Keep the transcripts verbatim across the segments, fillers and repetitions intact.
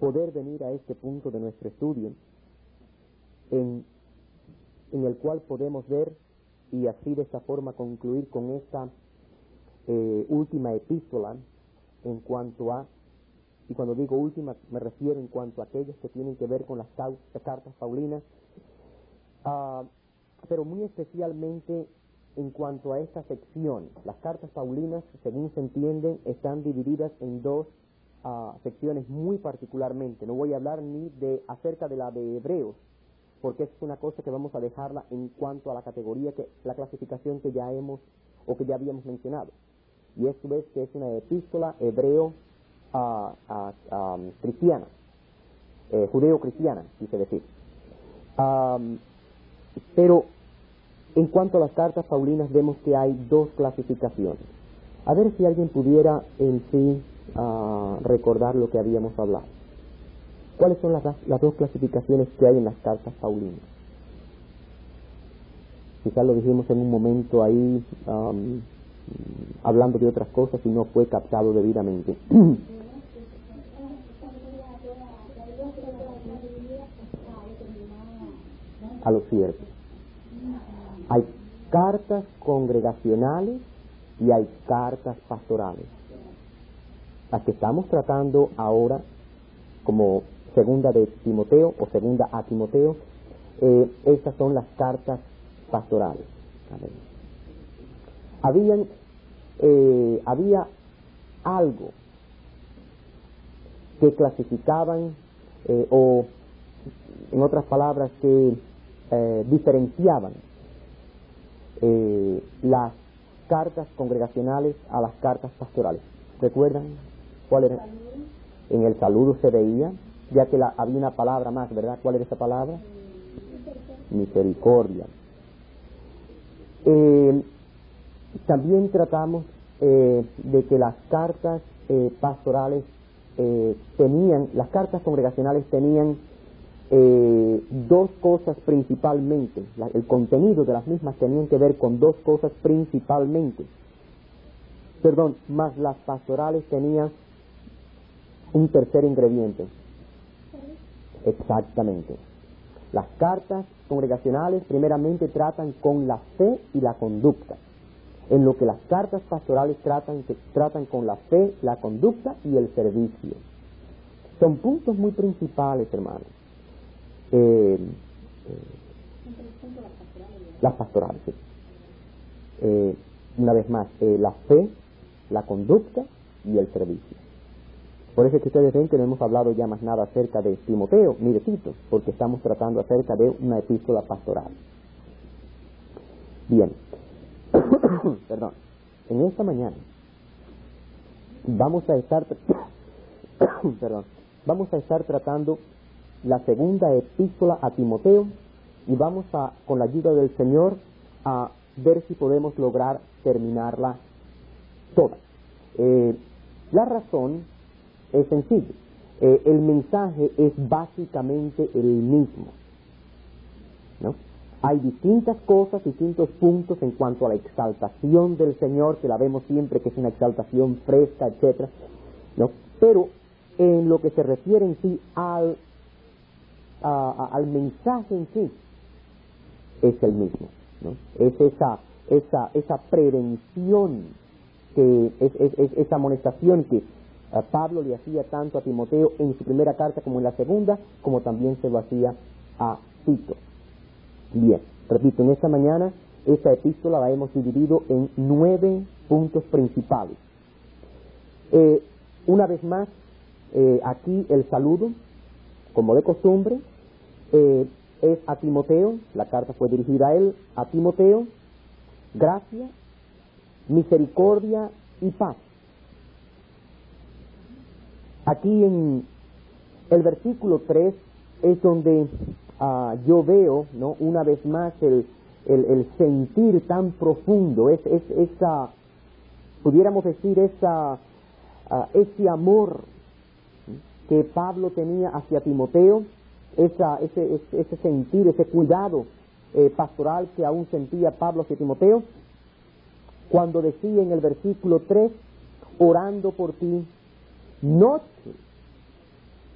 poder venir a este punto de nuestro estudio en, en el cual podemos ver y así de esta forma concluir con esta eh, última epístola en cuanto a, y cuando digo última me refiero en cuanto a aquellas que tienen que ver con las, las cartas paulinas, uh, pero muy especialmente en cuanto a esta sección. Las cartas paulinas, según se entienden, están divididas en dos uh, secciones muy particularmente. No voy a hablar ni de acerca de la de Hebreos, porque es una cosa que vamos a dejarla en cuanto a la categoría, que la clasificación que ya hemos o que ya habíamos mencionado. Y esto es que es una epístola hebreo uh, uh, um, cristiana, eh, judeo-cristiana, quise decir. Um, pero en cuanto a las cartas paulinas vemos que hay dos clasificaciones. A ver si alguien pudiera en sí uh, recordar lo que habíamos hablado. ¿Cuáles son las, las dos clasificaciones que hay en las cartas paulinas? Quizás lo dijimos en un momento ahí, um, hablando de otras cosas y no fue captado debidamente. A lo cierto. Hay cartas congregacionales y hay cartas pastorales. Las que estamos tratando ahora, como segunda de Timoteo o segunda a Timoteo, eh, estas son las cartas pastorales. A ver. Habían, eh, había algo que clasificaban eh, o, en otras palabras, que eh, diferenciaban eh, las cartas congregacionales a las cartas pastorales. ¿Recuerdan cuál era? En el saludo se veía, ya que la, había una palabra más, ¿verdad? ¿Cuál era esa palabra? Misericordia. Eh, también tratamos eh, de que las cartas eh, pastorales eh, tenían, las cartas congregacionales tenían eh, dos cosas principalmente. La, el contenido de las mismas tenían que ver con dos cosas principalmente. Perdón, más las pastorales tenían un tercer ingrediente. Exactamente. Las cartas congregacionales primeramente tratan con la fe y la conducta, en lo que las cartas pastorales tratan, que tratan con la fe, la conducta y el servicio. Son puntos muy principales, hermanos. Eh, eh, las pastorales, sí. Eh, una vez más, eh, la fe, la conducta y el servicio. Por eso es que ustedes ven que no hemos hablado ya más nada acerca de Timoteo ni de Tito, porque estamos tratando acerca de una epístola pastoral. Bien, perdón, en esta mañana vamos a estar, perdón, vamos a estar tratando la segunda epístola a Timoteo y vamos a, con la ayuda del Señor, a ver si podemos lograr terminarla toda. Eh, la razón es sencillo. Eh, el mensaje es básicamente el mismo, ¿no? Hay distintas cosas, distintos puntos en cuanto a la exaltación del Señor, que la vemos siempre que es una exaltación fresca, etcétera, ¿no? Pero en lo que se refiere en sí al, a, a, al mensaje en sí, es el mismo, ¿no? Es esa, esa, esa prevención, que es, es, es esa amonestación que a Pablo le hacía tanto a Timoteo en su primera carta como en la segunda, como también se lo hacía a Tito. Bien, repito, en esta mañana esta epístola la hemos dividido en nueve puntos principales. Eh, una vez más, eh, aquí el saludo, como de costumbre, eh, es a Timoteo. La carta fue dirigida a él, a Timoteo, gracia, misericordia y paz. Aquí en el versículo tres es donde uh, yo veo, ¿no?, una vez más el, el, el sentir tan profundo, es, es esa, pudiéramos decir, esa, uh, ese amor que Pablo tenía hacia Timoteo, esa, ese, ese, ese sentir, ese cuidado eh, pastoral que aún sentía Pablo hacia Timoteo, cuando decía en el versículo tres, orando por ti noche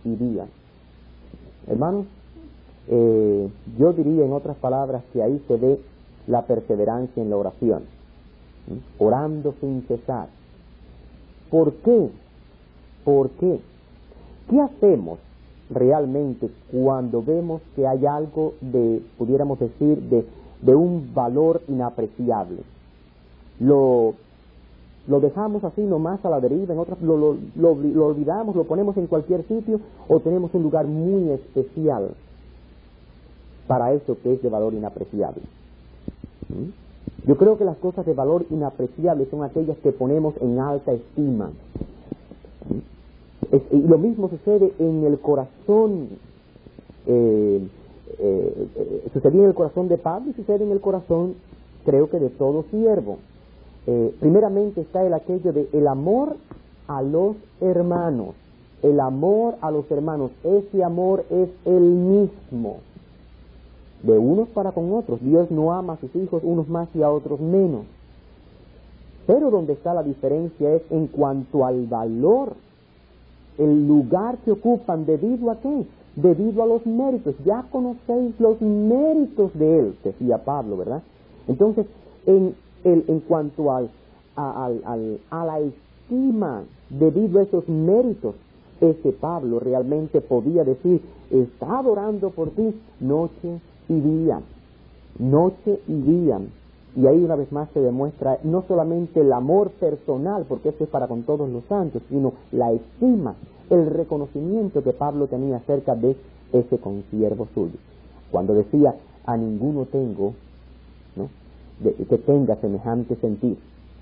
y día. Hermanos, eh, yo diría en otras palabras que ahí se ve la perseverancia en la oración, ¿sí? Orando sin cesar. ¿Por qué? ¿Por qué? ¿Qué hacemos realmente cuando vemos que hay algo de, pudiéramos decir, de, de un valor inapreciable? Lo, lo dejamos así nomás a la deriva, en otras, lo, lo, lo, lo olvidamos, lo ponemos en cualquier sitio, o tenemos un lugar muy especial para eso que es de valor inapreciable. ¿Mm? Yo creo que las cosas de valor inapreciable son aquellas que ponemos en alta estima. ¿Mm? Es, y lo mismo sucede en el corazón, eh, eh, eh, sucedía en el corazón de Pablo y sucede en el corazón, creo que de todo siervo. Eh, primeramente está el aquello de el amor a los hermanos, el amor a los hermanos, ese amor es el mismo, de unos para con otros. Dios no ama a sus hijos unos más y a otros menos, pero donde está la diferencia es en cuanto al valor, el lugar que ocupan, debido a qué, debido a los méritos. Ya conocéis los méritos de él, decía Pablo, ¿verdad? Entonces, en El, en cuanto al, a, al, al, a la estima debido a esos méritos, ese Pablo realmente podía decir, estaba orando por ti noche y día, noche y día. Y ahí una vez más se demuestra no solamente el amor personal, porque eso es para con todos los santos, sino la estima, el reconocimiento que Pablo tenía acerca de ese consiervo suyo. Cuando decía, a ninguno tengo, ¿no?, De, que tenga semejante sentir.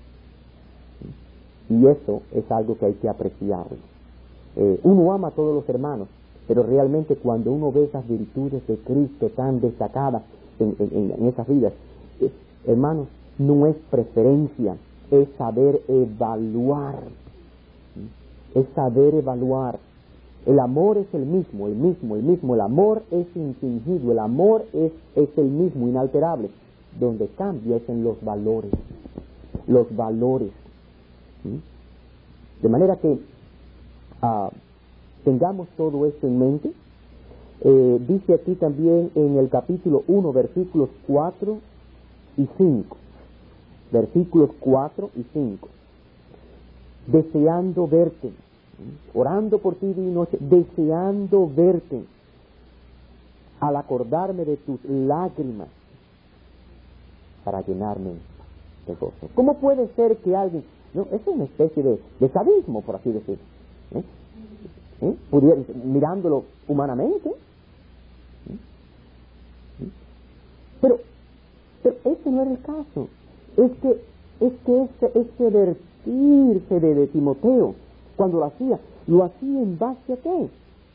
Y eso es algo que hay que apreciar. Eh, uno ama a todos los hermanos, pero realmente cuando uno ve esas virtudes de Cristo tan destacadas en, en, en esas vidas, eh, hermanos, no es preferencia, es saber evaluar. Es saber evaluar. El amor es el mismo, el mismo, el mismo. El amor es infingido, el amor es, es el mismo, inalterable. Donde cambia es en los valores, los valores. ¿Sí? De manera que uh, tengamos todo esto en mente. Eh, dice aquí también en el capítulo uno, versículos cuatro y cinco. Versículos cuatro y cinco. Deseando verte, ¿sí?, orando por ti día y noche, deseando verte, al acordarme de tus lágrimas, para llenarme de gozo. ¿Cómo puede ser que alguien, no, es una especie de, de sadismo, por así decirlo, ¿eh? ¿Eh? Pudiera, mirándolo humanamente, ¿eh? ¿Eh? pero, pero ese no era el caso. Es que, es que ese, ese vertirse de, de Timoteo, cuando lo hacía, lo hacía en base a qué?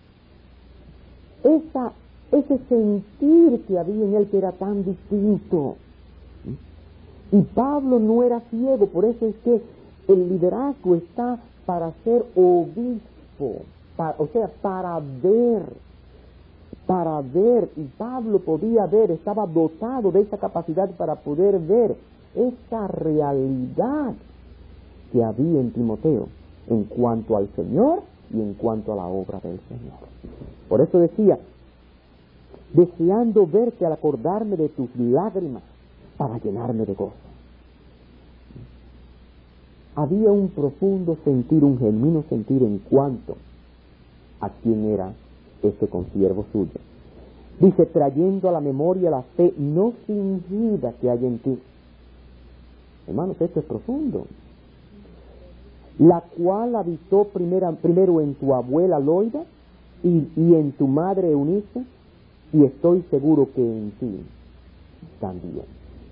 Esa, ese sentir que había en él que era tan distinto. Y Pablo no era ciego, por eso es que el liderazgo está para ser obispo, para, o sea, para ver, para ver, y Pablo podía ver, estaba dotado de esa capacidad para poder ver esa realidad que había en Timoteo en cuanto al Señor y en cuanto a la obra del Señor. Por eso decía, deseando verte al acordarme de tus lágrimas, para llenarme de gozo. Había un profundo sentir, un genuino sentir en cuanto a quién era este consiervo suyo. Dice, trayendo a la memoria la fe no fingida que hay en ti. Hermanos, esto es profundo. La cual habitó primera, primero en tu abuela Loida y, y en tu madre Eunice, y estoy seguro que en ti también.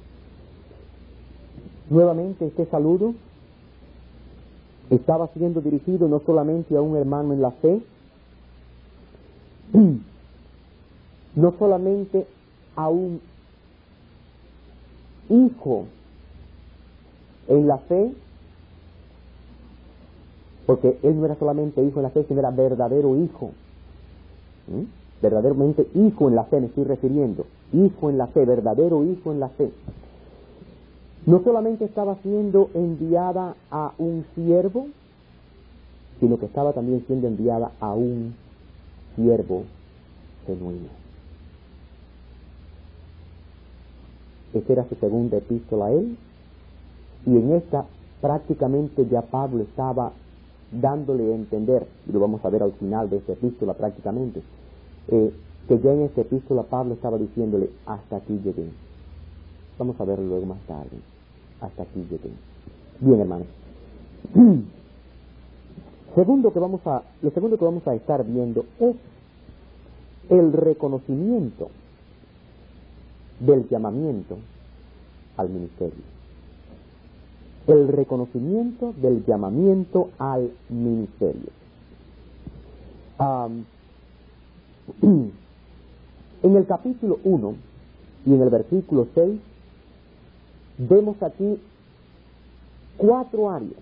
Nuevamente este saludo estaba siendo dirigido no solamente a un hermano en la fe, no solamente a un hijo en la fe, porque él no era solamente hijo en la fe, sino era verdadero hijo. ¿Mm? Verdaderamente hijo en la fe me estoy refiriendo, hijo en la fe, verdadero hijo en la fe. No solamente estaba siendo enviada a un siervo, sino que estaba también siendo enviada a un siervo genuino. Esta era su segunda epístola a él, y en esta prácticamente ya Pablo estaba dándole a entender, y lo vamos a ver al final de esta epístola prácticamente, eh, que ya en esta epístola Pablo estaba diciéndole, hasta aquí llegué. Vamos a verlo luego más tarde. Hasta aquí llegué. Bien, hermanos. Segundo que vamos a, lo segundo que vamos a estar viendo es el reconocimiento del llamamiento al ministerio. El reconocimiento del llamamiento al ministerio. Um, en el capítulo uno y en el versículo seis vemos aquí cuatro áreas,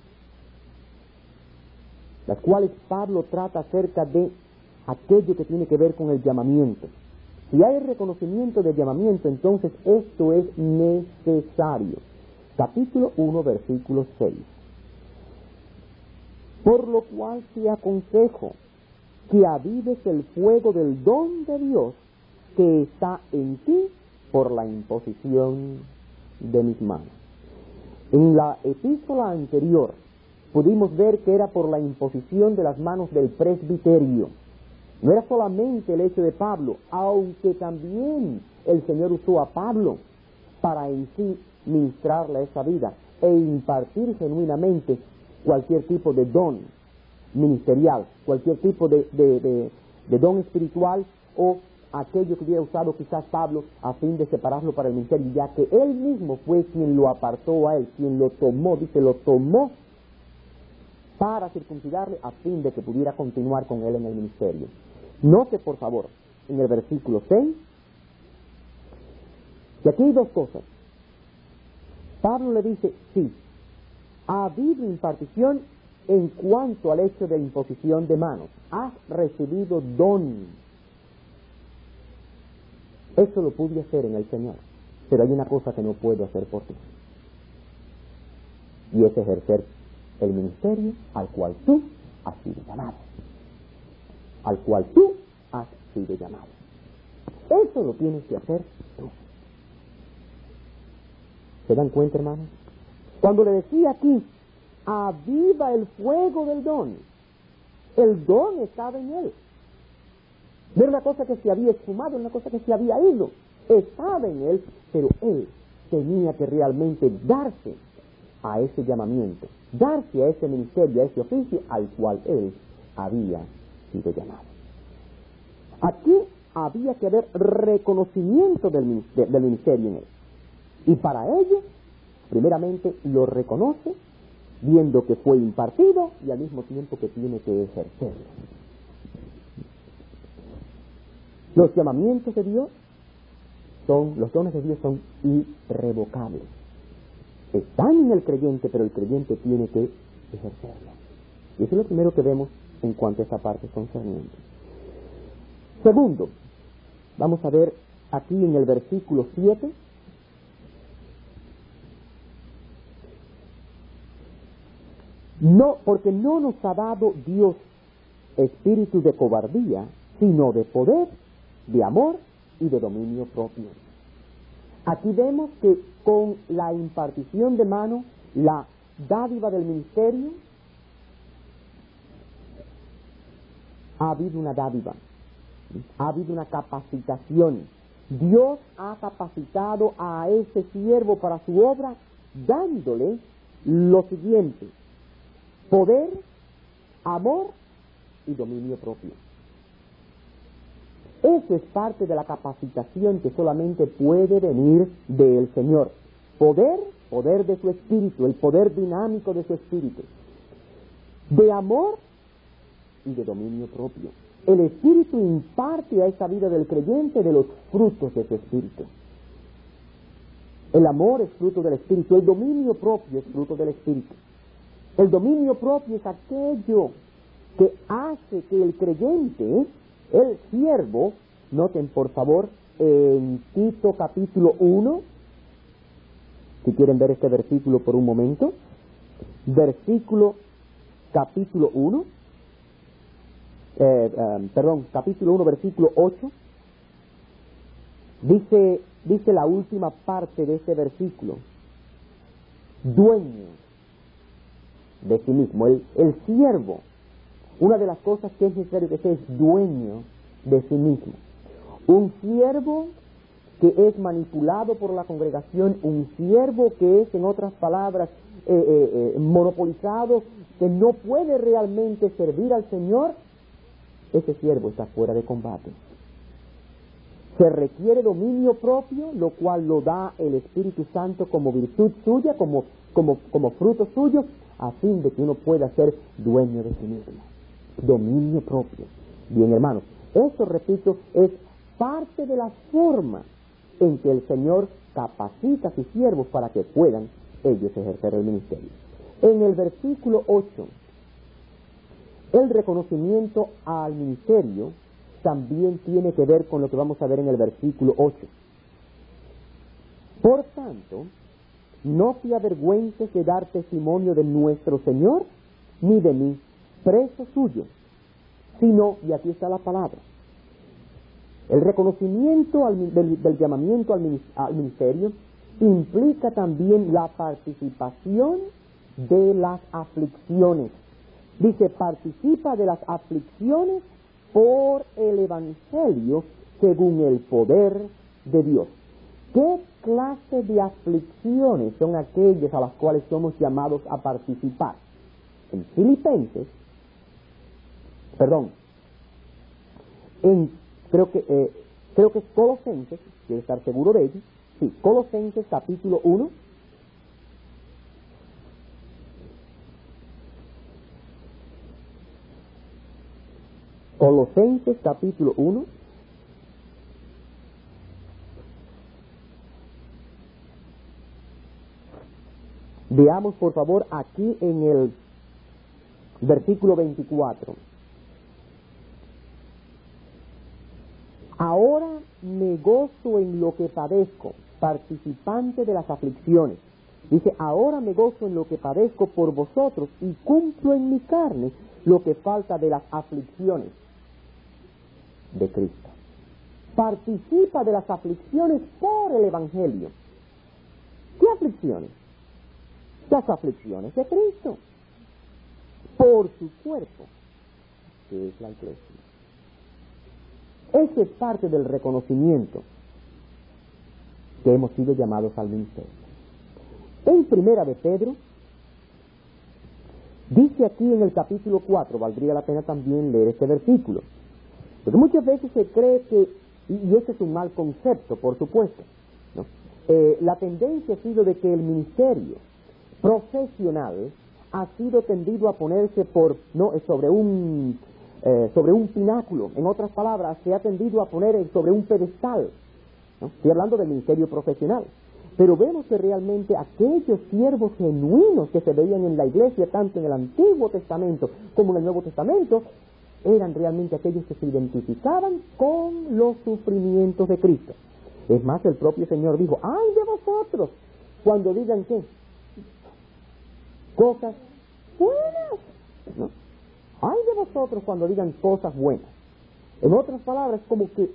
las cuales Pablo trata acerca de aquello que tiene que ver con el llamamiento. Si hay reconocimiento del llamamiento, entonces esto es necesario. Capítulo uno, versículo seis. Por lo cual te aconsejo que avives el fuego del don de Dios que está en ti por la imposición de mis manos. En la epístola anterior pudimos ver que era por la imposición de las manos del presbiterio. No era solamente el hecho de Pablo, aunque también el Señor usó a Pablo para en sí ministrarle esa vida e impartir genuinamente cualquier tipo de don ministerial, cualquier tipo de, de, de, de don espiritual o aquello que hubiera usado quizás Pablo a fin de separarlo para el ministerio, ya que él mismo fue quien lo apartó a él, quien lo tomó, dice, lo tomó para circuncidarle a fin de que pudiera continuar con él en el ministerio. Note, por favor, en el versículo seis, que aquí hay dos cosas. Pablo le dice, sí, ha habido impartición en cuanto al hecho de imposición de manos. Has recibido don. Eso lo pude hacer en el Señor, pero hay una cosa que no puedo hacer por ti, y es ejercer el ministerio al cual tú has sido llamado. Al cual tú has sido llamado. Eso lo tienes que hacer tú. ¿Se dan cuenta, hermanos? Cuando le decía aquí, aviva el fuego del don, el don estaba en él. No era una cosa que se había esfumado, era una cosa que se había ido. Estaba en él, pero él tenía que realmente darse a ese llamamiento, darse a ese ministerio, a ese oficio al cual él había sido llamado. Aquí había que haber reconocimiento del ministerio, del ministerio en él. Y para ello, primeramente lo reconoce, viendo que fue impartido y al mismo tiempo que tiene que ejercerlo. Los llamamientos de Dios son, los dones de Dios son irrevocables. Están en el creyente, pero el creyente tiene que ejercerlo. Y eso es lo primero que vemos en cuanto a esa parte concerniente. Segundo, vamos a ver aquí en el versículo siete, no, porque no nos ha dado Dios espíritu de cobardía, sino de poder, de amor y de dominio propio. Aquí vemos que con la impartición de mano, la dádiva del ministerio, ha habido una dádiva, ha habido una capacitación. Dios ha capacitado a ese siervo para su obra, dándole lo siguiente: poder, amor y dominio propio. Eso es parte de la capacitación que solamente puede venir del Señor. Poder, poder de su espíritu, el poder dinámico de su espíritu. De amor y de dominio propio. El espíritu imparte a esa vida del creyente de los frutos de su espíritu. El amor es fruto del espíritu, el dominio propio es fruto del espíritu. El dominio propio es aquello que hace que el creyente, el siervo, noten por favor en Tito capítulo uno, si quieren ver este versículo por un momento, versículo capítulo uno, eh, eh, perdón, capítulo uno, versículo ocho, dice, dice la última parte de ese versículo, dueño de sí mismo, el, el siervo. Una de las cosas que es necesario que sea es dueño de sí mismo. Un siervo que es manipulado por la congregación, un siervo que es, en otras palabras, eh, eh, eh, monopolizado, que no puede realmente servir al Señor, ese siervo está fuera de combate. Se requiere dominio propio, lo cual lo da el Espíritu Santo como virtud suya, como, como, como fruto suyo, a fin de que uno pueda ser dueño de sí mismo. Dominio propio. Bien, hermanos, eso, repito, es parte de la forma en que el Señor capacita a sus siervos para que puedan ellos ejercer el ministerio. En el versículo ocho, el reconocimiento al ministerio también tiene que ver con lo que vamos a ver en el versículo ocho. Por tanto, no te avergüences de dar testimonio de nuestro Señor, ni de mí, preso suyo, sino, y aquí está la palabra, el reconocimiento al, del, del llamamiento al, al ministerio implica también la participación de las aflicciones. Dice, participa de las aflicciones por el Evangelio según el poder de Dios. ¿Qué clase de aflicciones son aquellas a las cuales somos llamados a participar? En Filipenses, perdón, en, creo que eh, creo que es Colosenses, quiero estar seguro de ello, sí, Colosenses capítulo uno, Colosenses capítulo uno, veamos por favor aquí en el versículo veinticuatro. Ahora me gozo en lo que padezco, participante de las aflicciones. Dice, ahora me gozo en lo que padezco por vosotros y cumplo en mi carne lo que falta de las aflicciones de Cristo. Participa de las aflicciones por el Evangelio. ¿Qué aflicciones? Las aflicciones de Cristo por su cuerpo, que es la iglesia. Esa es parte del reconocimiento que hemos sido llamados al ministerio. En Primera de Pedro, dice aquí en el capítulo cuatro, valdría la pena también leer este versículo, porque muchas veces se cree que, y este es un mal concepto, por supuesto, ¿no? eh, la tendencia ha sido de que el ministerio profesional ha sido tendido a ponerse por no sobre un eh, sobre un pináculo. En otras palabras, se ha tendido a poner sobre un pedestal, ¿no? Estoy hablando del ministerio profesional, pero vemos que realmente aquellos siervos genuinos que se veían en la iglesia, tanto en el Antiguo Testamento como en el Nuevo Testamento, eran realmente aquellos que se identificaban con los sufrimientos de Cristo. Es más, el propio Señor dijo, ¡ay de vosotros! Cuando digan ¿qué? Cosas buenas, ¿no? ¡Ay de vosotros cuando digan cosas buenas! En otras palabras, como que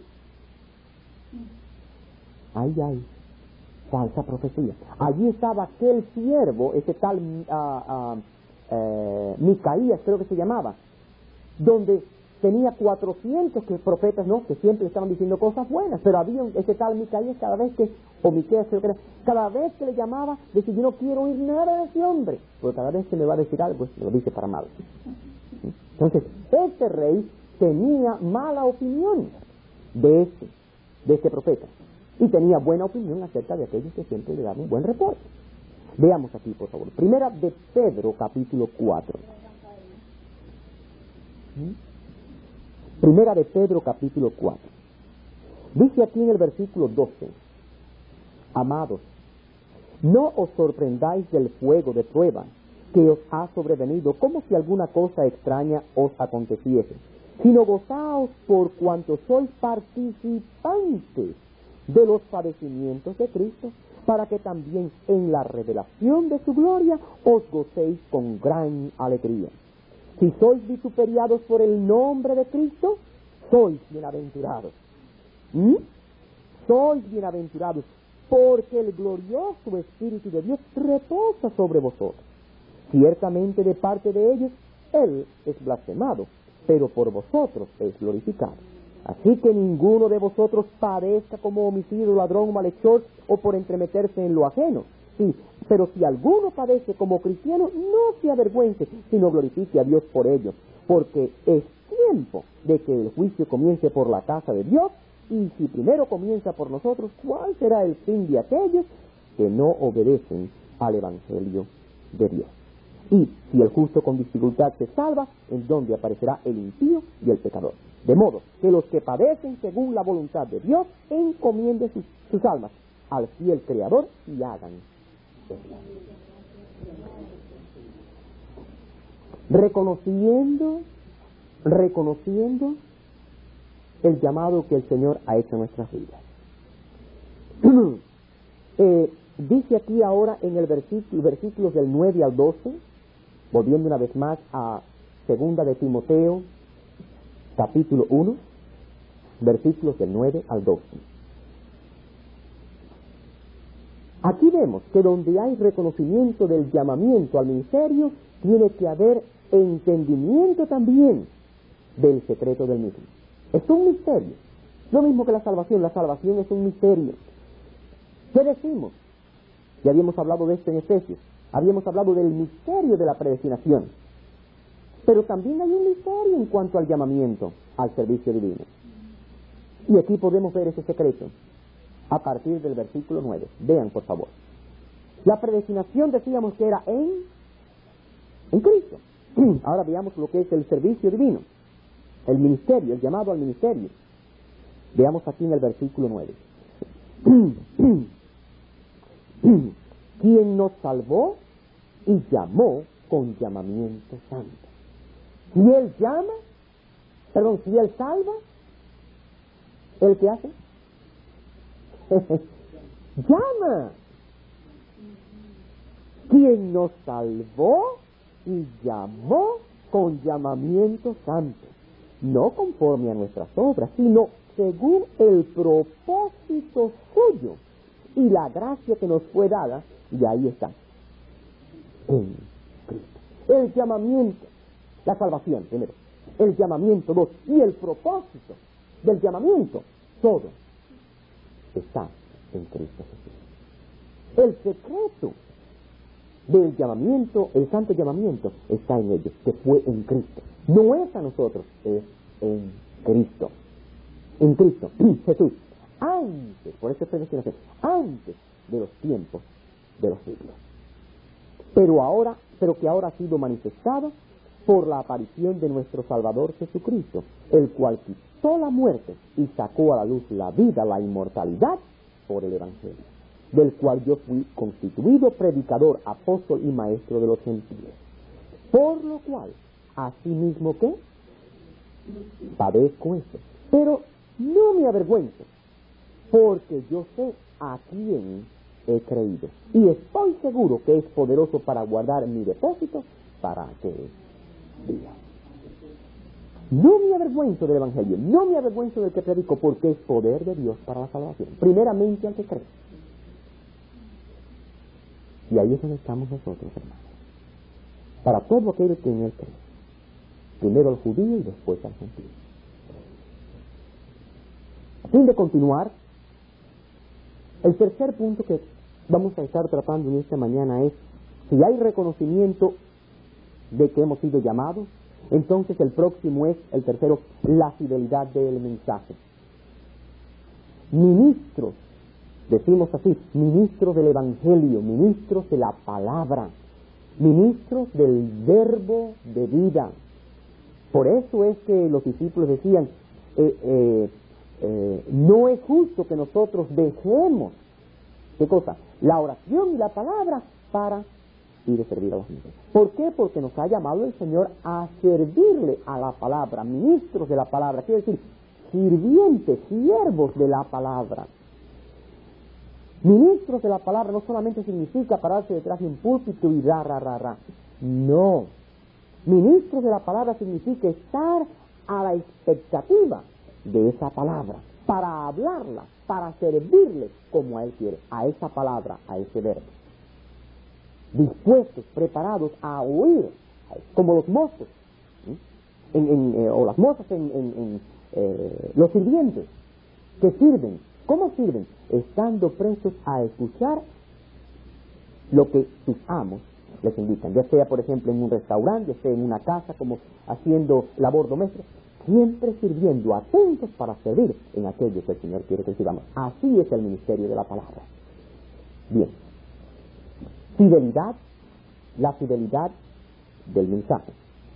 ¡ay, ay! Falsa profecía. Allí estaba aquel siervo, ese tal uh, uh, uh, Micaías, creo que se llamaba, donde tenía cuatrocientos que profetas, ¿no?, que siempre estaban diciendo cosas buenas, pero había ese tal Micaías, cada vez que, o Miqueas creo que era, cada vez que le llamaba, decía, yo no quiero oír nada de ese hombre, porque cada vez que me va a decir algo, lo dice para mal. Entonces, este rey tenía mala opinión de este, de este profeta, y tenía buena opinión acerca de aquellos que siempre le daban un buen reporte. Veamos aquí, por favor. Primera de Pedro, capítulo cuatro. Primera de Pedro, capítulo cuatro. Dice aquí en el versículo doce, amados, no os sorprendáis del fuego de prueba que os ha sobrevenido como si alguna cosa extraña os aconteciese, sino gozaos por cuanto sois participantes de los padecimientos de Cristo, para que también en la revelación de su gloria os gocéis con gran alegría. Si sois vituperiados por el nombre de Cristo, sois bienaventurados. ¿Mm? Sois bienaventurados, porque el glorioso Espíritu de Dios reposa sobre vosotros. Ciertamente de parte de ellos, Él es blasfemado, pero por vosotros es glorificado. Así que ninguno de vosotros padezca como homicida, ladrón, malhechor, o por entremeterse en lo ajeno. Sí, pero si alguno padece como cristiano, no se avergüence, sino glorifique a Dios por ello, porque es tiempo de que el juicio comience por la casa de Dios, y si primero comienza por nosotros, ¿cuál será el fin de aquellos que no obedecen al Evangelio de Dios? Y si el justo con dificultad se salva, ¿en dónde aparecerá el impío y el pecador? De modo que los que padecen según la voluntad de Dios encomienden sus, sus almas al fiel Creador y hagan el bien. Reconociendo, reconociendo el llamado que el Señor ha hecho en nuestras vidas. eh, dice aquí ahora en el versículo, versículos del nueve al doce, volviendo una vez más a segunda de Timoteo, capítulo uno, versículos del nueve al doce. Aquí vemos que donde hay reconocimiento del llamamiento al ministerio, tiene que haber entendimiento también del secreto del mismo. Es un misterio. Lo mismo que la salvación. La salvación es un misterio. ¿Qué decimos? Ya habíamos hablado de esto en Efesios. Habíamos hablado del misterio de la predestinación. Pero también hay un misterio en cuanto al llamamiento al servicio divino. Y aquí podemos ver ese secreto a partir del versículo nueve. Vean, por favor. La predestinación decíamos que era en, en Cristo. Ahora veamos lo que es el servicio divino. El ministerio, el llamado al ministerio. Veamos aquí en el versículo nueve. Quien nos salvó y llamó con llamamiento santo. Si Él llama, perdón, si Él salva, ¿Él qué hace? Llama. Quien nos salvó y llamó con llamamiento santo. No conforme a nuestras obras, sino según el propósito suyo y la gracia que nos fue dada, y ahí está, en Cristo. El llamamiento, la salvación, primero, el llamamiento, dos, y el propósito del llamamiento, todo está en Cristo Jesús. El secreto del llamamiento, el santo llamamiento, está en ellos, que fue en Cristo. No es a nosotros, es en Cristo. En Cristo, Jesús, antes, por eso es predestinación, antes de los tiempos de los siglos. Pero ahora, pero que ahora ha sido manifestado por la aparición de nuestro Salvador Jesucristo, el cual quitó la muerte y sacó a la luz la vida, la inmortalidad, por el Evangelio, del cual yo fui constituido predicador, apóstol y maestro de los gentiles. Por lo cual, asimismo que padezco esto, pero no me avergüenzo, porque yo sé a quién he creído, y estoy seguro que es poderoso para guardar mi depósito para aquel día. No me avergüenzo del Evangelio, no me avergüenzo del que predico, porque es poder de Dios para la salvación, primeramente al que cree. Y ahí es donde estamos nosotros, hermanos. Para todo aquel que en él cree. Primero al judío y después al gentil. A fin de continuar, el tercer punto que vamos a estar tratando en esta mañana es, si hay reconocimiento de que hemos sido llamados, entonces el próximo es, el tercero, la fidelidad del mensaje. Ministros, decimos así, ministros del Evangelio, ministros de la palabra, ministros del verbo de vida. Por eso es que los discípulos decían, eh, eh, eh, no es justo que nosotros dejemos, ¿qué cosa? La oración y la palabra para ir a servir a los demás. ¿Por qué? Porque nos ha llamado el Señor a servirle a la palabra, ministros de la palabra, quiere decir, sirvientes, siervos de la palabra. Ministros de la palabra no solamente significa pararse detrás de un púlpito y ra, ra, ra, ra. No. Ministros de la palabra significa estar a la expectativa de esa palabra, para hablarla, para servirle como a Él quiere, a esa palabra, a ese verbo. Dispuestos, preparados a oír, como los mozos, ¿sí? en, en, eh, o las mozas, en, en, en eh, los sirvientes, que sirven. ¿Cómo sirven? Estando prestos a escuchar lo que sus amos les indican, ya sea por ejemplo en un restaurante, ya sea en una casa, como haciendo labor doméstica, siempre sirviendo, atentos para servir en aquello que el Señor quiere que sirvamos. Así es el ministerio de la palabra. Bien, fidelidad, la fidelidad del mensaje.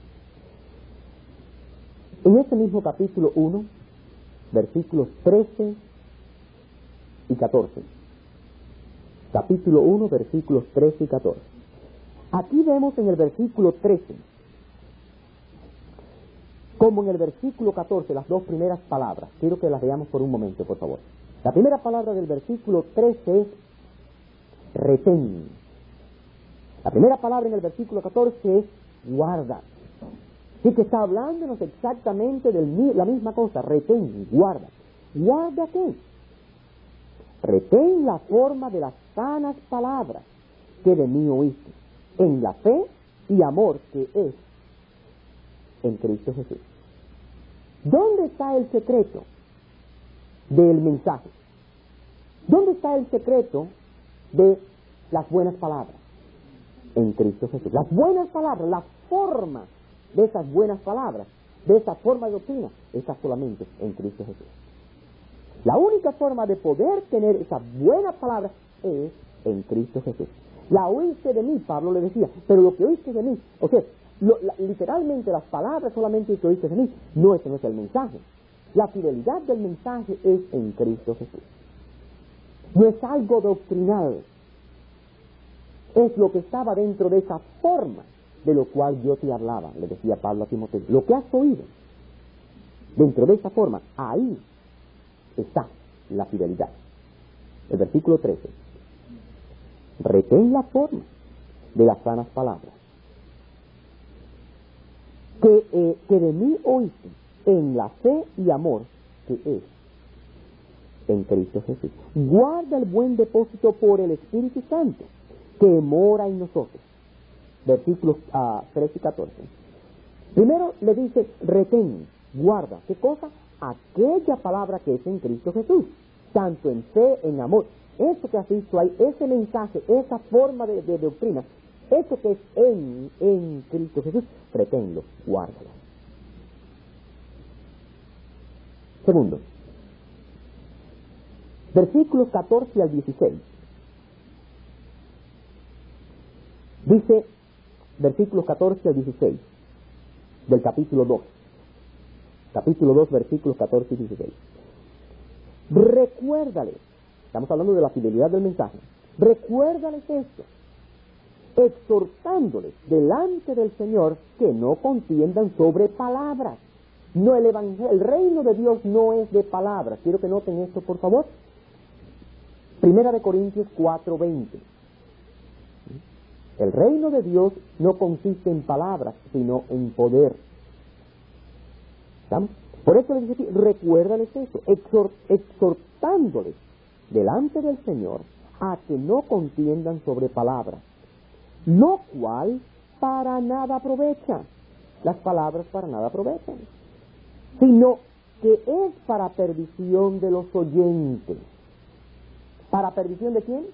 En este mismo capítulo uno, versículos trece y catorce. Capítulo uno, versículos trece y catorce. Aquí vemos en el versículo trece, como en el versículo catorce, las dos primeras palabras. Quiero que las veamos por un momento, por favor. La primera palabra del versículo trece es retén. La primera palabra en el versículo catorce es guarda. Sí que está hablándonos exactamente de la misma cosa, retén, guarda. ¿Guarda qué? Retén la forma de las sanas palabras que de mí oíste, en la fe y amor que es en Cristo Jesús. ¿Dónde está el secreto del mensaje? ¿Dónde está el secreto de las buenas palabras? En Cristo Jesús. Las buenas palabras, la forma de esas buenas palabras, de esa forma de doctrina, está solamente en Cristo Jesús. La única forma de poder tener esa buena palabra es en Cristo Jesús. La oíste de mí, Pablo le decía, pero lo que oíste de mí, o sea, lo, la, literalmente las palabras solamente que oíste de mí, no, ese no es el mensaje. La fidelidad del mensaje es en Cristo Jesús. No es algo doctrinal, es lo que estaba dentro de esa forma de lo cual yo te hablaba, le decía Pablo a Timoteo. Lo que has oído, dentro de esa forma, ahí está la fidelidad. El versículo trece. Retén la forma de las sanas palabras que, eh, que de mí oíste en la fe y amor que es en Cristo Jesús. Guarda el buen depósito por el Espíritu Santo que mora en nosotros. Versículos uh, trece y catorce. Primero le dice, retén, guarda. ¿Qué cosa? Aquella palabra que es en Cristo Jesús, tanto en fe, en amor. Eso que has visto ahí, ese mensaje, esa forma de, de doctrina, eso que es en, en Cristo Jesús, reténlo, guárdalo. Segundo, versículos catorce al dieciséis. Dice, versículos catorce al dieciséis, del capítulo dos. Capítulo dos, versículos catorce y dieciséis. Recuérdales, estamos hablando de la fidelidad del mensaje, recuérdales esto, exhortándoles delante del Señor que no contiendan sobre palabras. No, el evangelio, el reino de Dios no es de palabras. Quiero que noten esto, por favor. Primera de Corintios cuatro veinte. El reino de Dios no consiste en palabras, sino en poder. ¿Estamos? Por eso les dice aquí, recuérdales eso, exhort, exhortándoles delante del Señor a que no contiendan sobre palabras, lo cual para nada aprovecha. Las palabras para nada aprovechan, sino que es para perdición de los oyentes. ¿Para perdición de quién?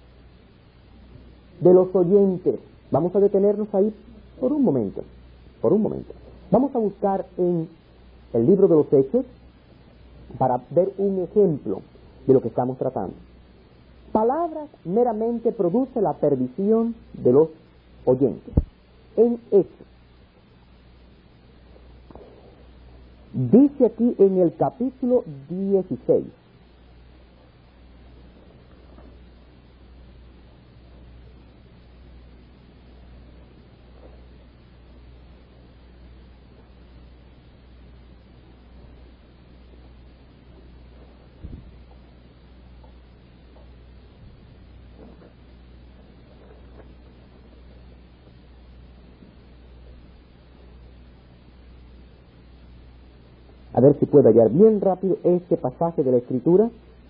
De los oyentes. Vamos a detenernos ahí por un momento, por un momento. Vamos a buscar en el libro de los Hechos para ver un ejemplo de lo que estamos tratando. Palabras meramente produce la perdición de los oyentes. En Hechos, dice aquí en el capítulo dieciséis, A ver si puedo hallar bien rápido este pasaje de la Escritura.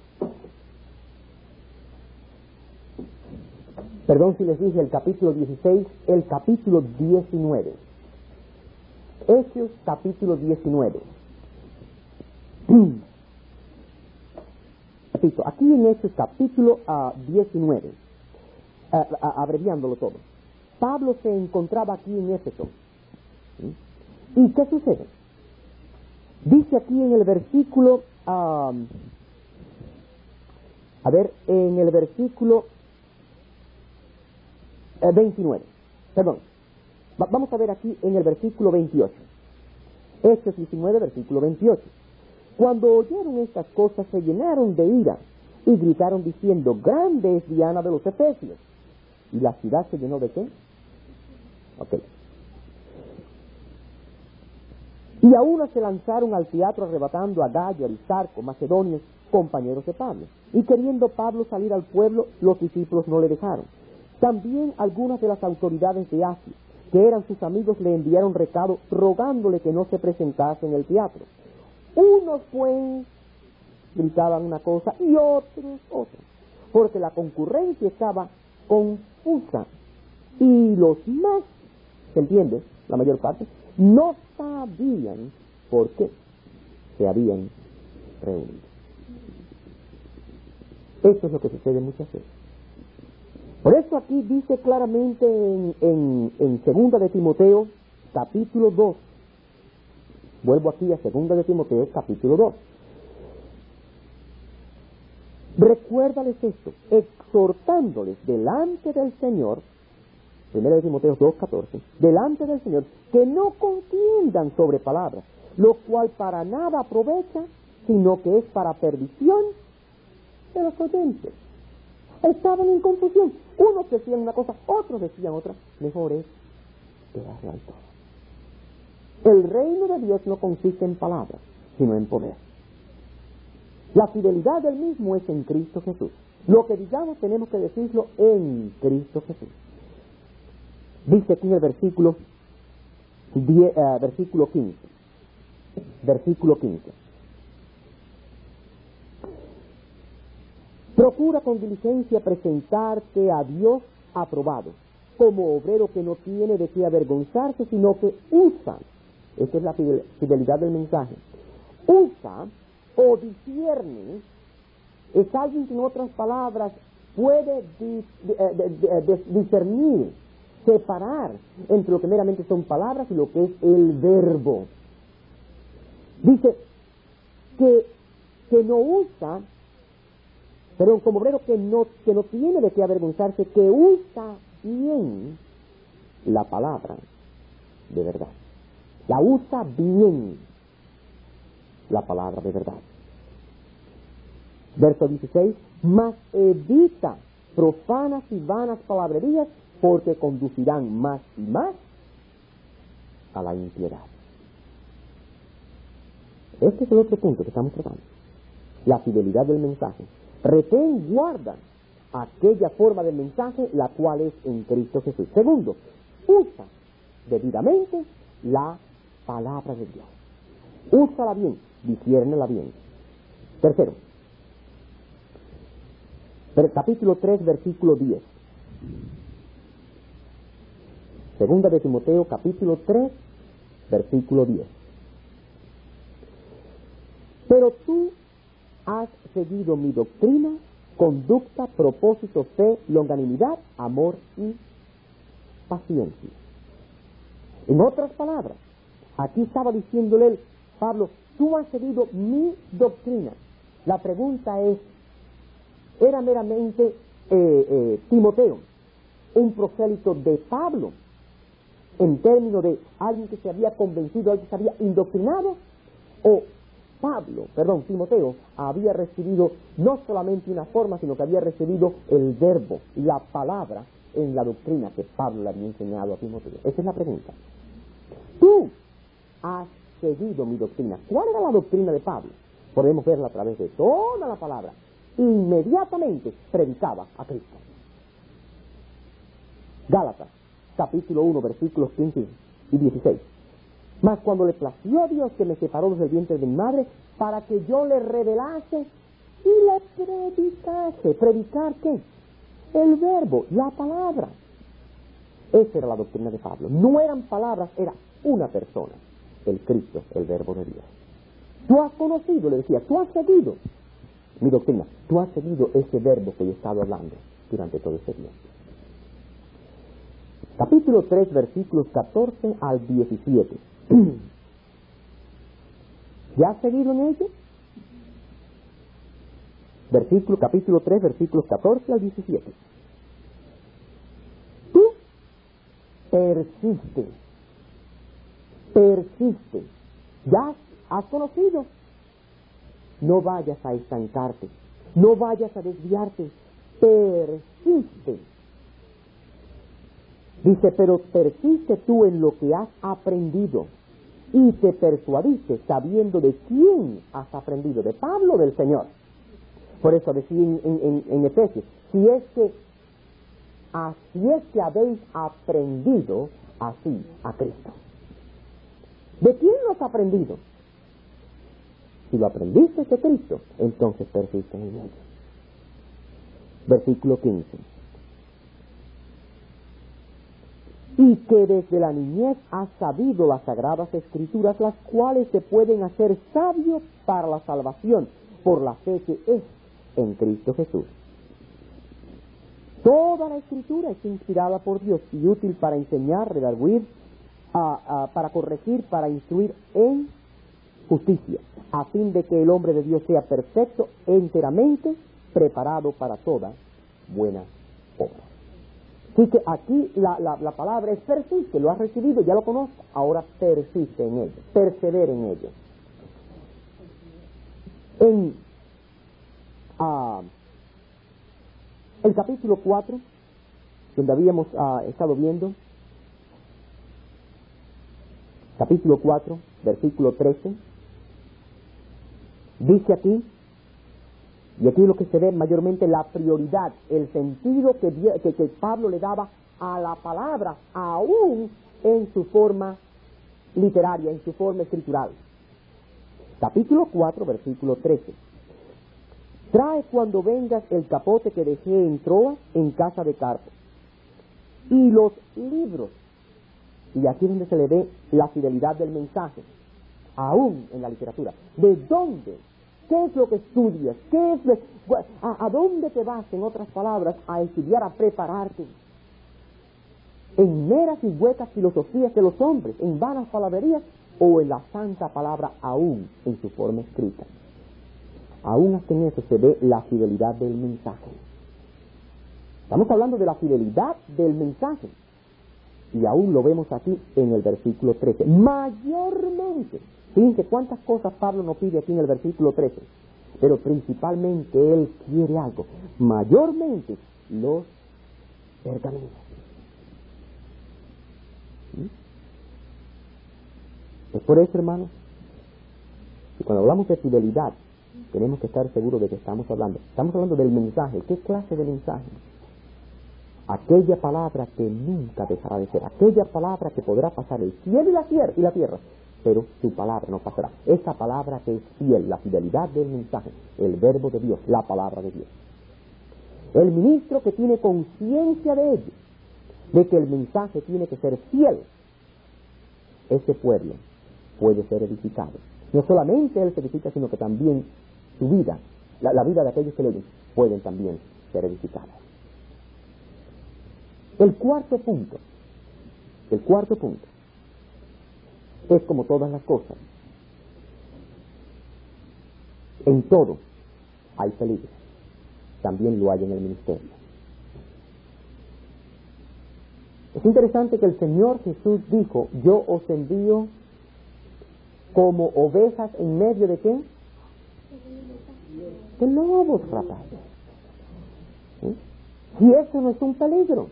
Perdón si les dije el capítulo dieciséis, el capítulo diecinueve. Hechos capítulo diecinueve. Repito, aquí en Hechos capítulo uh, diecinueve, uh, uh, abreviándolo todo, Pablo se encontraba aquí en Éfeso. ¿Sí? ¿Y qué sucede? Dice aquí en el versículo, uh, a ver, en el versículo uh, veintinueve, perdón, Va, vamos a ver aquí en el versículo veintiocho, Hechos diecinueve, versículo veintiocho. Cuando oyeron estas cosas se llenaron de ira y gritaron diciendo, grande es Diana de los Efesios. ¿Y la ciudad se llenó de qué? Ok. Y a una se lanzaron al teatro arrebatando a Gallo, Aristarco, macedonios, compañeros de Pablo. Y queriendo Pablo salir al pueblo, los discípulos no le dejaron. También algunas de las autoridades de Asia, que eran sus amigos, le enviaron recado rogándole que no se presentase en el teatro. Unos pues gritaban una cosa y otros otra, porque la concurrencia estaba confusa y los más, ¿se entiende? La mayor parte, no sabían por qué se habían reunido. Esto es lo que sucede muchas veces. Por eso aquí dice claramente en, en, en segunda de Timoteo, capítulo dos, vuelvo aquí a segunda de Timoteo, capítulo dos. Recuérdales esto, exhortándoles delante del Señor, primera de Timoteo dos, catorce, delante del Señor, que no contiendan sobre palabras, lo cual para nada aprovecha, sino que es para perdición de los oyentes. Estaban en confusión. Unos decían una cosa, otros decían otra. Mejor es quedarse al todo. El reino de Dios no consiste en palabras, sino en poder. La fidelidad del mismo es en Cristo Jesús. Lo que digamos tenemos que decirlo en Cristo Jesús. Dice aquí en el versículo, diez, uh, versículo quince. Versículo quince. Procura con diligencia presentarte a Dios aprobado, como obrero que no tiene de qué avergonzarse, sino que usa, esta es la fidelidad del mensaje, usa o discierne, es alguien que en otras palabras puede dis, de, de, de, discernir, separar entre lo que meramente son palabras y lo que es el verbo. Dice que, que no usa, pero como obrero que no, que no tiene de qué avergonzarse, que usa bien la palabra de verdad. La usa bien la palabra de verdad. Verso dieciséis, mas evita profanas y vanas palabrerías, porque conducirán más y más a la impiedad. Este es el otro punto que estamos tratando. La fidelidad del mensaje. Retén, guarda aquella forma del mensaje, la cual es en Cristo Jesús. Segundo, usa debidamente la palabra de Dios. Úsala bien, disciérnela bien. Tercero, capítulo tres, versículo diez. Segunda de Timoteo, capítulo tres, versículo diez. Pero tú has seguido mi doctrina, conducta, propósito, fe, longanimidad, amor y paciencia. En otras palabras, aquí estaba diciéndole él, Pablo, tú has seguido mi doctrina. La pregunta es, ¿era meramente eh, eh, Timoteo un prosélito de Pablo, en términos de alguien que se había convencido, alguien que se había indoctrinado, o Pablo, perdón, Timoteo, había recibido no solamente una forma, sino que había recibido el verbo, la palabra, en la doctrina que Pablo le había enseñado a Timoteo? Esa es la pregunta. Tú has seguido mi doctrina. ¿Cuál era la doctrina de Pablo? Podemos verla a través de toda la palabra. Inmediatamente predicaba a Cristo. Gálatas, capítulo uno, versículos quince y dieciséis. Mas cuando le plació a Dios que me separó desde el vientre de mi madre, para que yo le revelase y le predicase. ¿Predicar qué? El verbo, la palabra. Esa era la doctrina de Pablo. No eran palabras, era una persona, el Cristo, el verbo de Dios. Tú has conocido, le decía, tú has seguido mi doctrina, tú has seguido ese verbo que yo he estado hablando durante todo ese tiempo. Capítulo tres, versículos catorce al diecisiete. ¿Ya has seguido en ello? Versículo, capítulo tres, versículos catorce al diecisiete. Tú persiste, persiste. ¿Ya has conocido? No vayas a estancarte, no vayas a desviarte, persiste. Dice, pero persiste tú en lo que has aprendido y te persuadiste sabiendo de quién has aprendido, de Pablo o del Señor. Por eso decía en, en, en Efesios, si es que así es que habéis aprendido así a Cristo. ¿De quién lo has aprendido? Si lo aprendiste de Cristo, entonces persiste en ello. Versículo quince. Y que desde la niñez has sabido las sagradas escrituras, las cuales te pueden hacer sabio para la salvación por la fe que es en Cristo Jesús. Toda la escritura es inspirada por Dios y útil para enseñar, redarguir, a, a, para corregir, para instruir en justicia, a fin de que el hombre de Dios sea perfecto, enteramente preparado para toda buena obra. Así que aquí la, la, la palabra es persiste, lo has recibido, ya lo conoces, ahora persiste en ello, persevera en ello. En uh, el capítulo cuatro, donde habíamos uh, estado viendo, capítulo cuatro, versículo trece, dice aquí, y aquí es lo que se ve mayormente la prioridad, el sentido que, que, que Pablo le daba a la palabra, aún en su forma literaria, en su forma escritural. Capítulo cuatro, versículo trece. Trae cuando vengas el capote que dejé en Troas, en casa de Carpo, y los libros. Y aquí es donde se le ve la fidelidad del mensaje, aún en la literatura. ¿De dónde? ¿Qué es lo que estudias? ¿Qué es lo, a, ¿A dónde te vas, en otras palabras, a estudiar, a prepararte? ¿En meras y huecas filosofías de los hombres, en vanas palabrerías, o en la santa palabra aún en su forma escrita? Aún hasta en eso se ve la fidelidad del mensaje. Estamos hablando de la fidelidad del mensaje. Y aún lo vemos aquí en el versículo trece. Mayormente. Fíjense cuántas cosas Pablo nos pide aquí en el versículo trece. Pero principalmente él quiere algo. Mayormente los pergaminos. ¿Sí? Es por eso, hermanos, que cuando hablamos de fidelidad, tenemos que estar seguros de que estamos hablando. Estamos hablando del mensaje. ¿Qué clase de mensaje? Aquella palabra que nunca dejará de ser. Aquella palabra que podrá pasar el cielo y la tierra, y la tierra pero su palabra no pasará. Esa palabra que es fiel, la fidelidad del mensaje, el verbo de Dios, la palabra de Dios. El ministro que tiene conciencia de ello, de que el mensaje tiene que ser fiel, ese pueblo puede ser edificado. No solamente él se edifica, sino que también su vida, la, la vida de aquellos que le ven, pueden también ser edificados. El cuarto punto, el cuarto punto, es como todas las cosas. En todo hay peligro. También lo hay en el ministerio. Es interesante que el Señor Jesús dijo, yo os envío como ovejas en medio de qué? De lobos rapaces. ¿Sí? Y eso no es un peligro.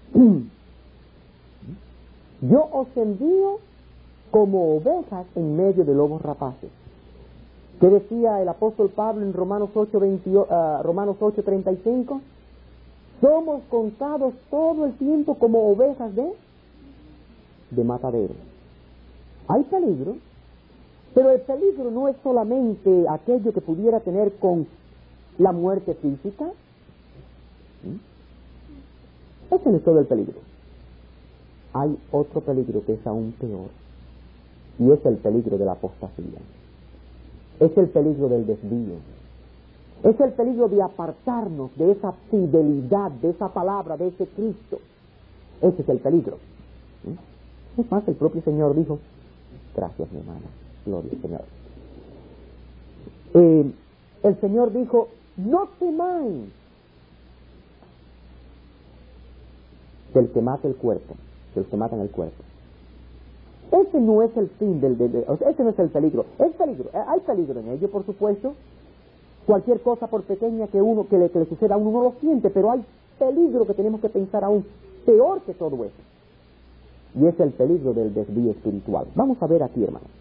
Yo os envío como ovejas en medio de lobos rapaces. ¿Qué decía el apóstol Pablo en Romanos ocho, veinte, uh, Romanos ocho, treinta y cinco? Somos contados todo el tiempo como ovejas de, de matadero. Hay peligro, pero el peligro no es solamente aquello que pudiera tener con la muerte física. ¿Mm? Ese no es todo el peligro. Hay otro peligro que es aún peor, y es el peligro de la apostasía. Es el peligro del desvío. Es el peligro de apartarnos de esa fidelidad, de esa palabra, de ese Cristo. Ese es el peligro. ¿Mm? Es más, el propio Señor dijo, gracias mi hermana, gloria al Señor. Eh, el Señor dijo, no temáis del que mata el cuerpo, del que matan el cuerpo. Ese no es el fin del, del, del o sea, ese no es el peligro. Es peligro, hay peligro en ello, por supuesto. Cualquier cosa, por pequeña que uno que le, que le suceda a uno, no lo siente, pero hay peligro que tenemos que pensar aún peor que todo eso. Y es el peligro del desvío espiritual. Vamos a ver aquí, hermanos.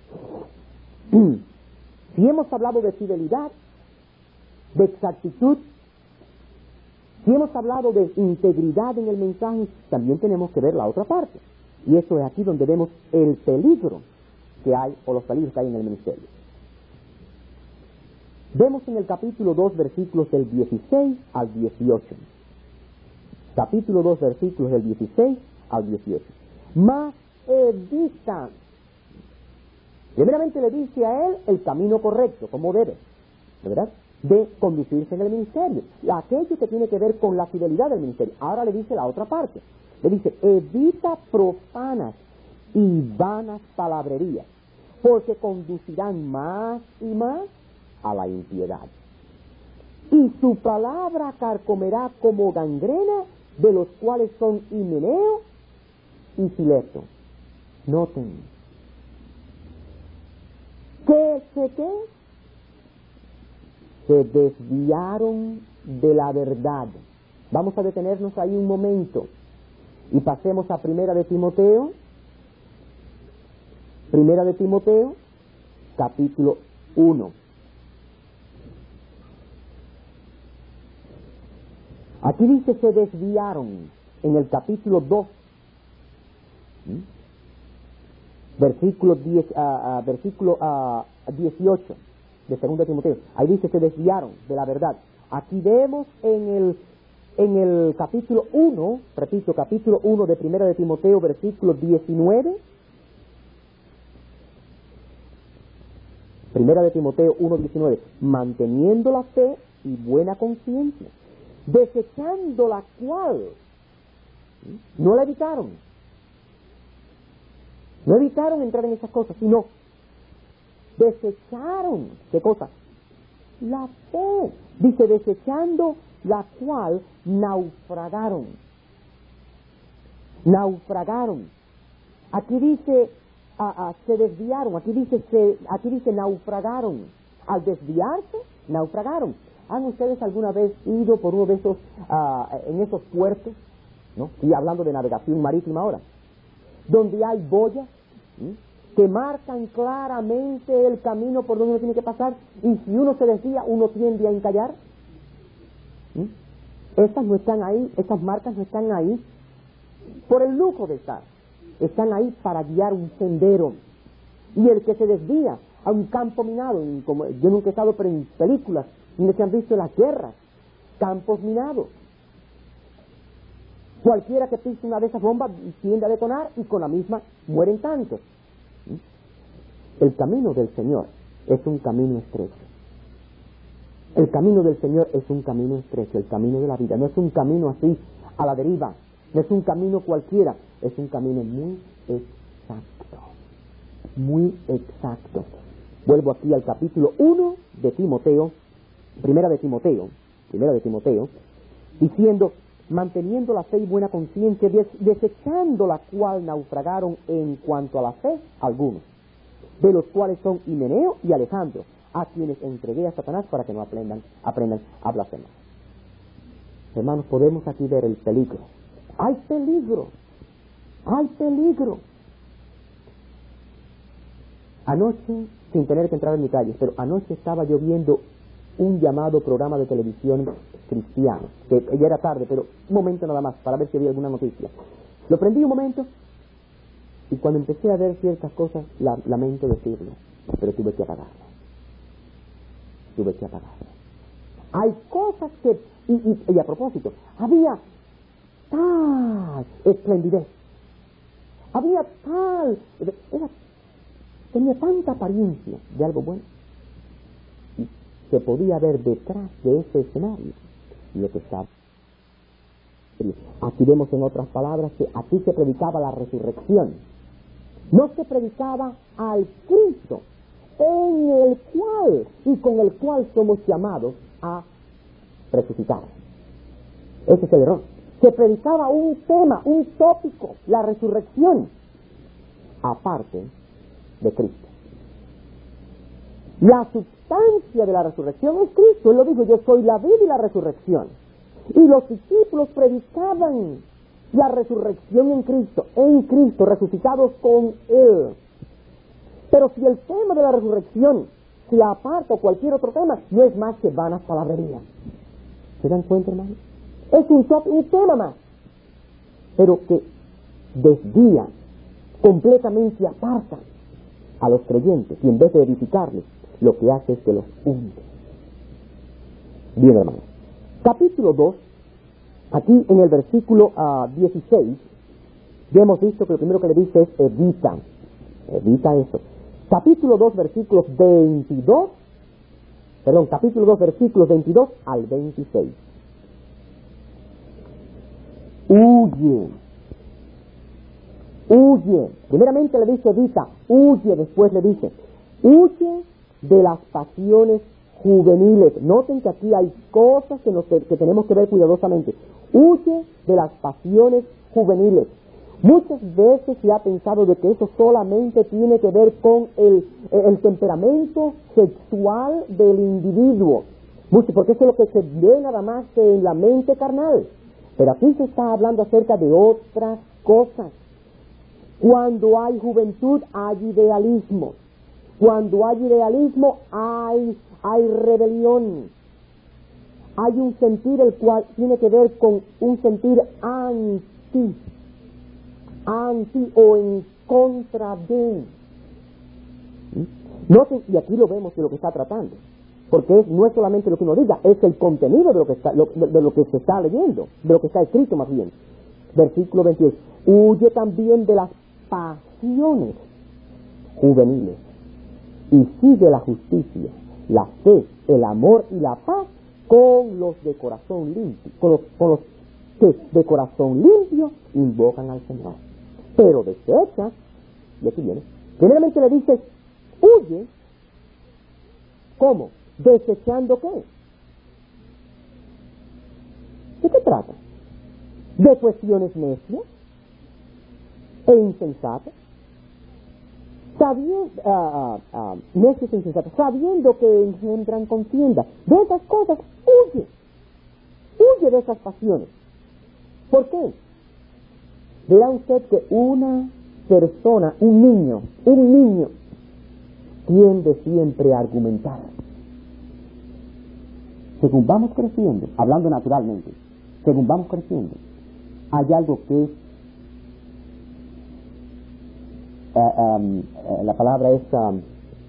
Si hemos hablado de fidelidad, de exactitud, si hemos hablado de integridad en el mensaje, también tenemos que ver la otra parte. Y eso es aquí donde vemos el peligro que hay, o los peligros que hay en el ministerio. Vemos en el capítulo dos, versículos del dieciséis al dieciocho. Capítulo dos, versículos del dieciséis al dieciocho. Mas evita. Primeramente le dice a él el camino correcto, como debe, ¿verdad?, de conducirse en el ministerio. Aquello que tiene que ver con la fidelidad del ministerio. Ahora le dice la otra parte. Le dice, evita profanas y vanas palabrerías, porque conducirán más y más a la impiedad. Y su palabra carcomerá como gangrena, de los cuales son Himeneo y Fileto. Noten. ¿Qué se qué? Se desviaron de la verdad. Vamos a detenernos ahí un momento y pasemos a Primera de Timoteo. Primera de Timoteo, capítulo uno. Aquí dice se desviaron en el capítulo dos, ¿sí?, versículo, diez, uh, uh, versículo uh, dieciocho de Segunda de Timoteo. Ahí dice se desviaron de la verdad. Aquí vemos en el, en el capítulo uno, repito, capítulo uno de Primera de Timoteo, versículo diecinueve. Primera de Timoteo uno, diecinueve. Manteniendo la fe y buena conciencia, desechando la cual, ¿sí?, no la evitaron. No evitaron entrar en esas cosas, sino desecharon, ¿qué cosa? La fe. Dice, desechando la cual naufragaron. Naufragaron. Aquí dice, a, a, se desviaron. Aquí dice, se, aquí dice naufragaron. Al desviarse, naufragaron. ¿Han ustedes alguna vez ido por uno de esos, uh, en esos puertos, ¿no? Estoy hablando de navegación marítima ahora, donde hay boyas, ¿sí?, que marcan claramente el camino por donde uno tiene que pasar, y si uno se desvía, uno tiende a encallar? ¿Sí? Estas no están ahí, estas marcas no están ahí por el lujo de estar, están ahí para guiar un sendero. Y el que se desvía a un campo minado, en, como, yo nunca he estado, pero en películas donde se han visto las guerras, campos minados, cualquiera que pise una de esas bombas tiende a detonar y con la misma mueren tantos. El camino del Señor es un camino estrecho. El camino del Señor es un camino estrecho, el camino de la vida. No es un camino así a la deriva, no es un camino cualquiera, es un camino muy exacto, muy exacto. Vuelvo aquí al capítulo uno de Timoteo, primera de Timoteo, primera de Timoteo, diciendo, manteniendo la fe y buena conciencia, des- desechando la cual naufragaron en cuanto a la fe algunos, de los cuales son Himeneo y Alejandro, a quienes entregué a Satanás para que no aprendan, aprendan a blasfemar. Hermanos, podemos aquí ver el peligro. Hay peligro, hay peligro. Anoche, sin tener que entrar en detalles, pero anoche estaba yo viendo un llamado programa de televisión cristiano, que ya era tarde, pero un momento nada más, para ver si había alguna noticia. Lo prendí un momento Y cuando empecé a ver ciertas cosas, la, lamento decirlo, pero tuve que apagarlo. Tuve que apagarlo. Hay cosas que, y, y, y a propósito, había tal esplendidez, había tal, era, tenía tanta apariencia de algo bueno, y se podía ver detrás de ese escenario lo que estaba. Aquí vemos en otras palabras que aquí se predicaba la resurrección. No se predicaba al Cristo, en el cual y con el cual somos llamados a resucitar. Ese es el error. Se predicaba un tema, un tópico, la resurrección, aparte de Cristo. La sustancia de la resurrección es Cristo. Él lo dijo: yo soy la vida y la resurrección. Y los discípulos predicaban la resurrección en Cristo, en Cristo, resucitados con Él. Pero si el tema de la resurrección se aparta o cualquier otro tema, no es más que vanas palabrerías. ¿Se dan cuenta, hermano? Es un, top, un tema más, pero que desvía, completamente aparta a los creyentes, y en vez de edificarles, lo que hace es que los hunde. Bien, hermano. Capítulo dos, aquí en el versículo uh, dieciséis, ya hemos visto que lo primero que le dice es evita, evita eso. Capítulo dos, versículos veintidós, perdón, capítulo dos, versículos veintidós al veintiséis. Huye, huye. Primeramente le dice evita, huye, después le dice, huye de las pasiones juveniles. Noten que aquí hay cosas que, nos, que tenemos que ver cuidadosamente. Huye de las pasiones juveniles. Muchas veces se ha pensado de que eso solamente tiene que ver con el, el temperamento sexual del individuo. Mucho, porque eso es lo que se ve nada más en la mente carnal. Pero aquí se está hablando acerca de otras cosas. Cuando hay juventud hay idealismo. Cuando hay idealismo hay, hay rebelión. Hay un sentir el cual tiene que ver con un sentir anti, anti o en contra de. Noten, y aquí lo vemos de lo que está tratando, porque es, no es solamente lo que uno diga, es el contenido de lo que está, lo, de, de lo que se está leyendo, de lo que está escrito más bien. Versículo veintiocho. Huye también de las pasiones juveniles y sigue la justicia, la fe, el amor y la paz con los de corazón limpio, con los, con los que de corazón limpio invocan al Señor. Pero desecha, y aquí viene, primeramente le dice, huye, ¿cómo? ¿Desechando qué? ¿De qué trata? ¿De cuestiones necias e insensatas? Sabiendo, uh, uh, uh, necios e insensatos, sabiendo que engendran contienda. De esas cosas, huye. Huye de esas pasiones. ¿Por qué? Verá usted que una persona, un niño, un niño, tiende siempre a argumentar. Según vamos creciendo, hablando naturalmente, según vamos creciendo, hay algo que es Uh, um, uh, la palabra es um,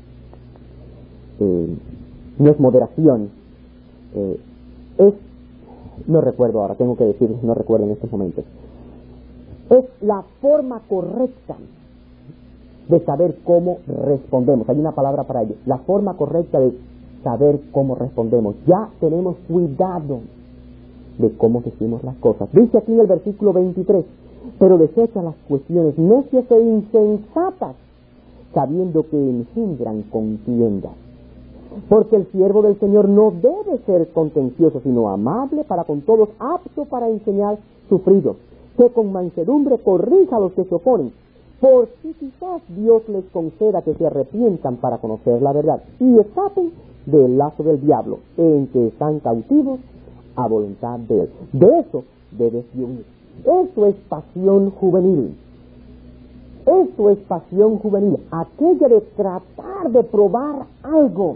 eh, no es moderación, eh, es, no recuerdo ahora, tengo que decir, no recuerdo en estos momentos, es la forma correcta de saber cómo respondemos. Hay una palabra para ello, la forma correcta de saber cómo respondemos. Ya tenemos cuidado de cómo decimos las cosas. Dice aquí en el versículo veintitrés, pero desecha las cuestiones necias e insensatas, sabiendo que engendran contiendas. Porque el siervo del Señor no debe ser contencioso, sino amable para con todos, apto para enseñar, sufrido, que con mansedumbre corrija a los que se oponen, por si quizás Dios les conceda que se arrepientan para conocer la verdad y escapen del lazo del diablo, en que están cautivos a voluntad de él. De eso debes de huir. Eso es pasión juvenil. Eso es pasión juvenil. Aquella de tratar de probar algo.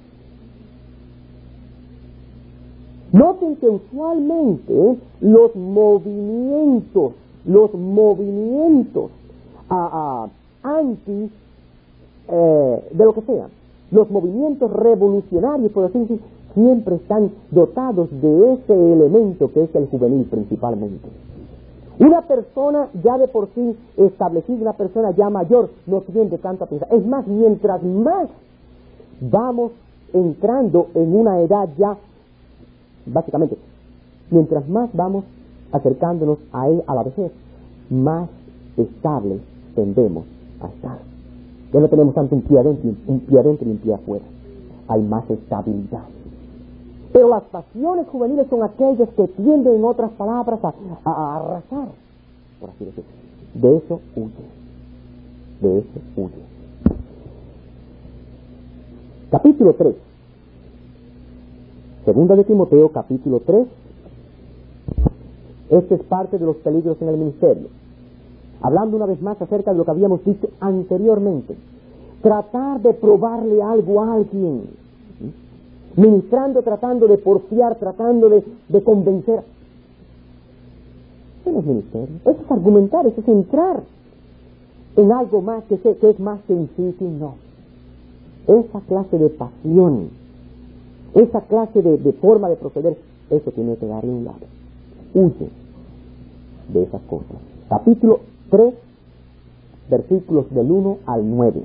Noten que usualmente los movimientos, los movimientos a, a, anti eh, de lo que sea. Los movimientos revolucionarios, por así decir, siempre están dotados de ese elemento que es el juvenil principalmente. Una persona ya de por sí establecida, una persona ya mayor, no tiende tanto a pensar. Es más, mientras más vamos entrando en una edad ya, básicamente, mientras más vamos acercándonos a él, a la vejez, más estables tendemos a estar. Ya no tenemos tanto un pie adentro, un pie adentro y un pie afuera. Hay más estabilidad. Pero las pasiones juveniles son aquellas que tienden, en otras palabras, a, a, a arrasar, por así decirlo. De eso huye. De eso huye. Capítulo tres. Segunda de Timoteo, capítulo tres. Este es parte de los peligros en el ministerio. Hablando una vez más acerca de lo que habíamos dicho anteriormente. Tratar de probarle algo a alguien. Ministrando, tratando de porfiar, tratando de, de convencer. Eso no es ministerio. Eso es argumentar, eso es entrar en algo más que, se, que es más que un sí, sí, no. Esa clase de pasión, esa clase de, de forma de proceder, eso tiene que darle un lado. Huye de esas cosas. Capítulo tres, versículos del uno al nueve.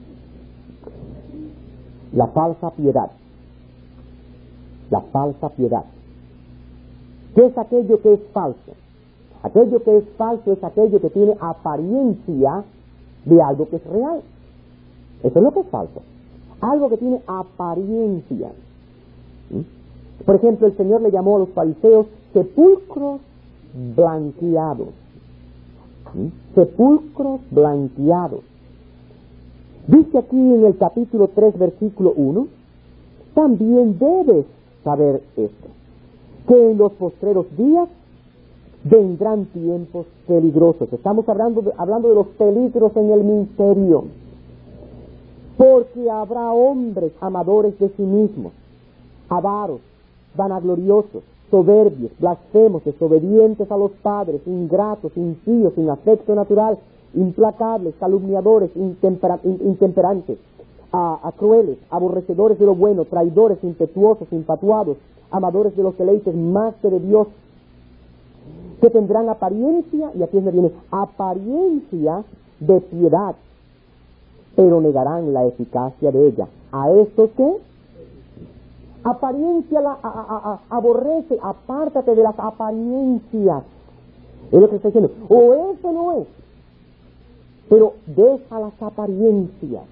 La falsa piedad. La falsa piedad. ¿Qué es aquello que es falso? Aquello que es falso es aquello que tiene apariencia de algo que es real. Eso es lo que es falso. Algo que tiene apariencia. ¿Mm? Por ejemplo, el Señor le llamó a los fariseos sepulcros blanqueados. ¿Mm? Sepulcros blanqueados. Dice aquí en el capítulo tres, versículo uno, también debes saber esto, que en los postreros días vendrán tiempos peligrosos. Estamos hablando de, hablando de los peligros en el ministerio. Porque habrá hombres amadores de sí mismos, avaros, vanagloriosos, soberbios, blasfemos, desobedientes a los padres, ingratos, impíos, sin afecto natural, implacables, calumniadores, intempera, intemperantes, a, a crueles, aborrecedores de lo bueno, traidores, impetuosos, infatuados, amadores de los deleites más que de Dios, que tendrán apariencia, y aquí es donde viene, apariencia de piedad, pero negarán la eficacia de ella. ¿A esto qué? Apariencia la a, a, a, aborrece, apártate de las apariencias. Es lo que está diciendo. O eso no es, pero deja las apariencias.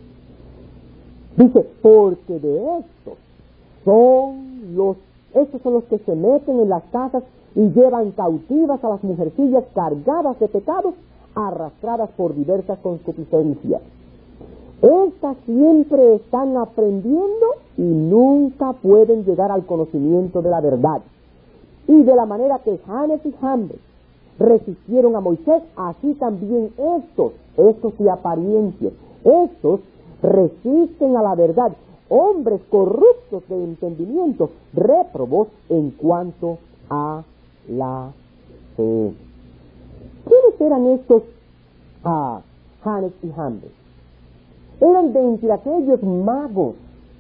Dice, porque de estos son los, estos son los que se meten en las casas y llevan cautivas a las mujercillas cargadas de pecados, arrastradas por diversas concupiscencias. Estas siempre están aprendiendo y nunca pueden llegar al conocimiento de la verdad. Y de la manera que Janes y Jambres resistieron a Moisés, así también estos, estos de apariencias, estos resisten a la verdad. Hombres corruptos de entendimiento, réprobos en cuanto a la fe. ¿Quiénes eran estos uh, Janes y Jambres? Eran de entre aquellos magos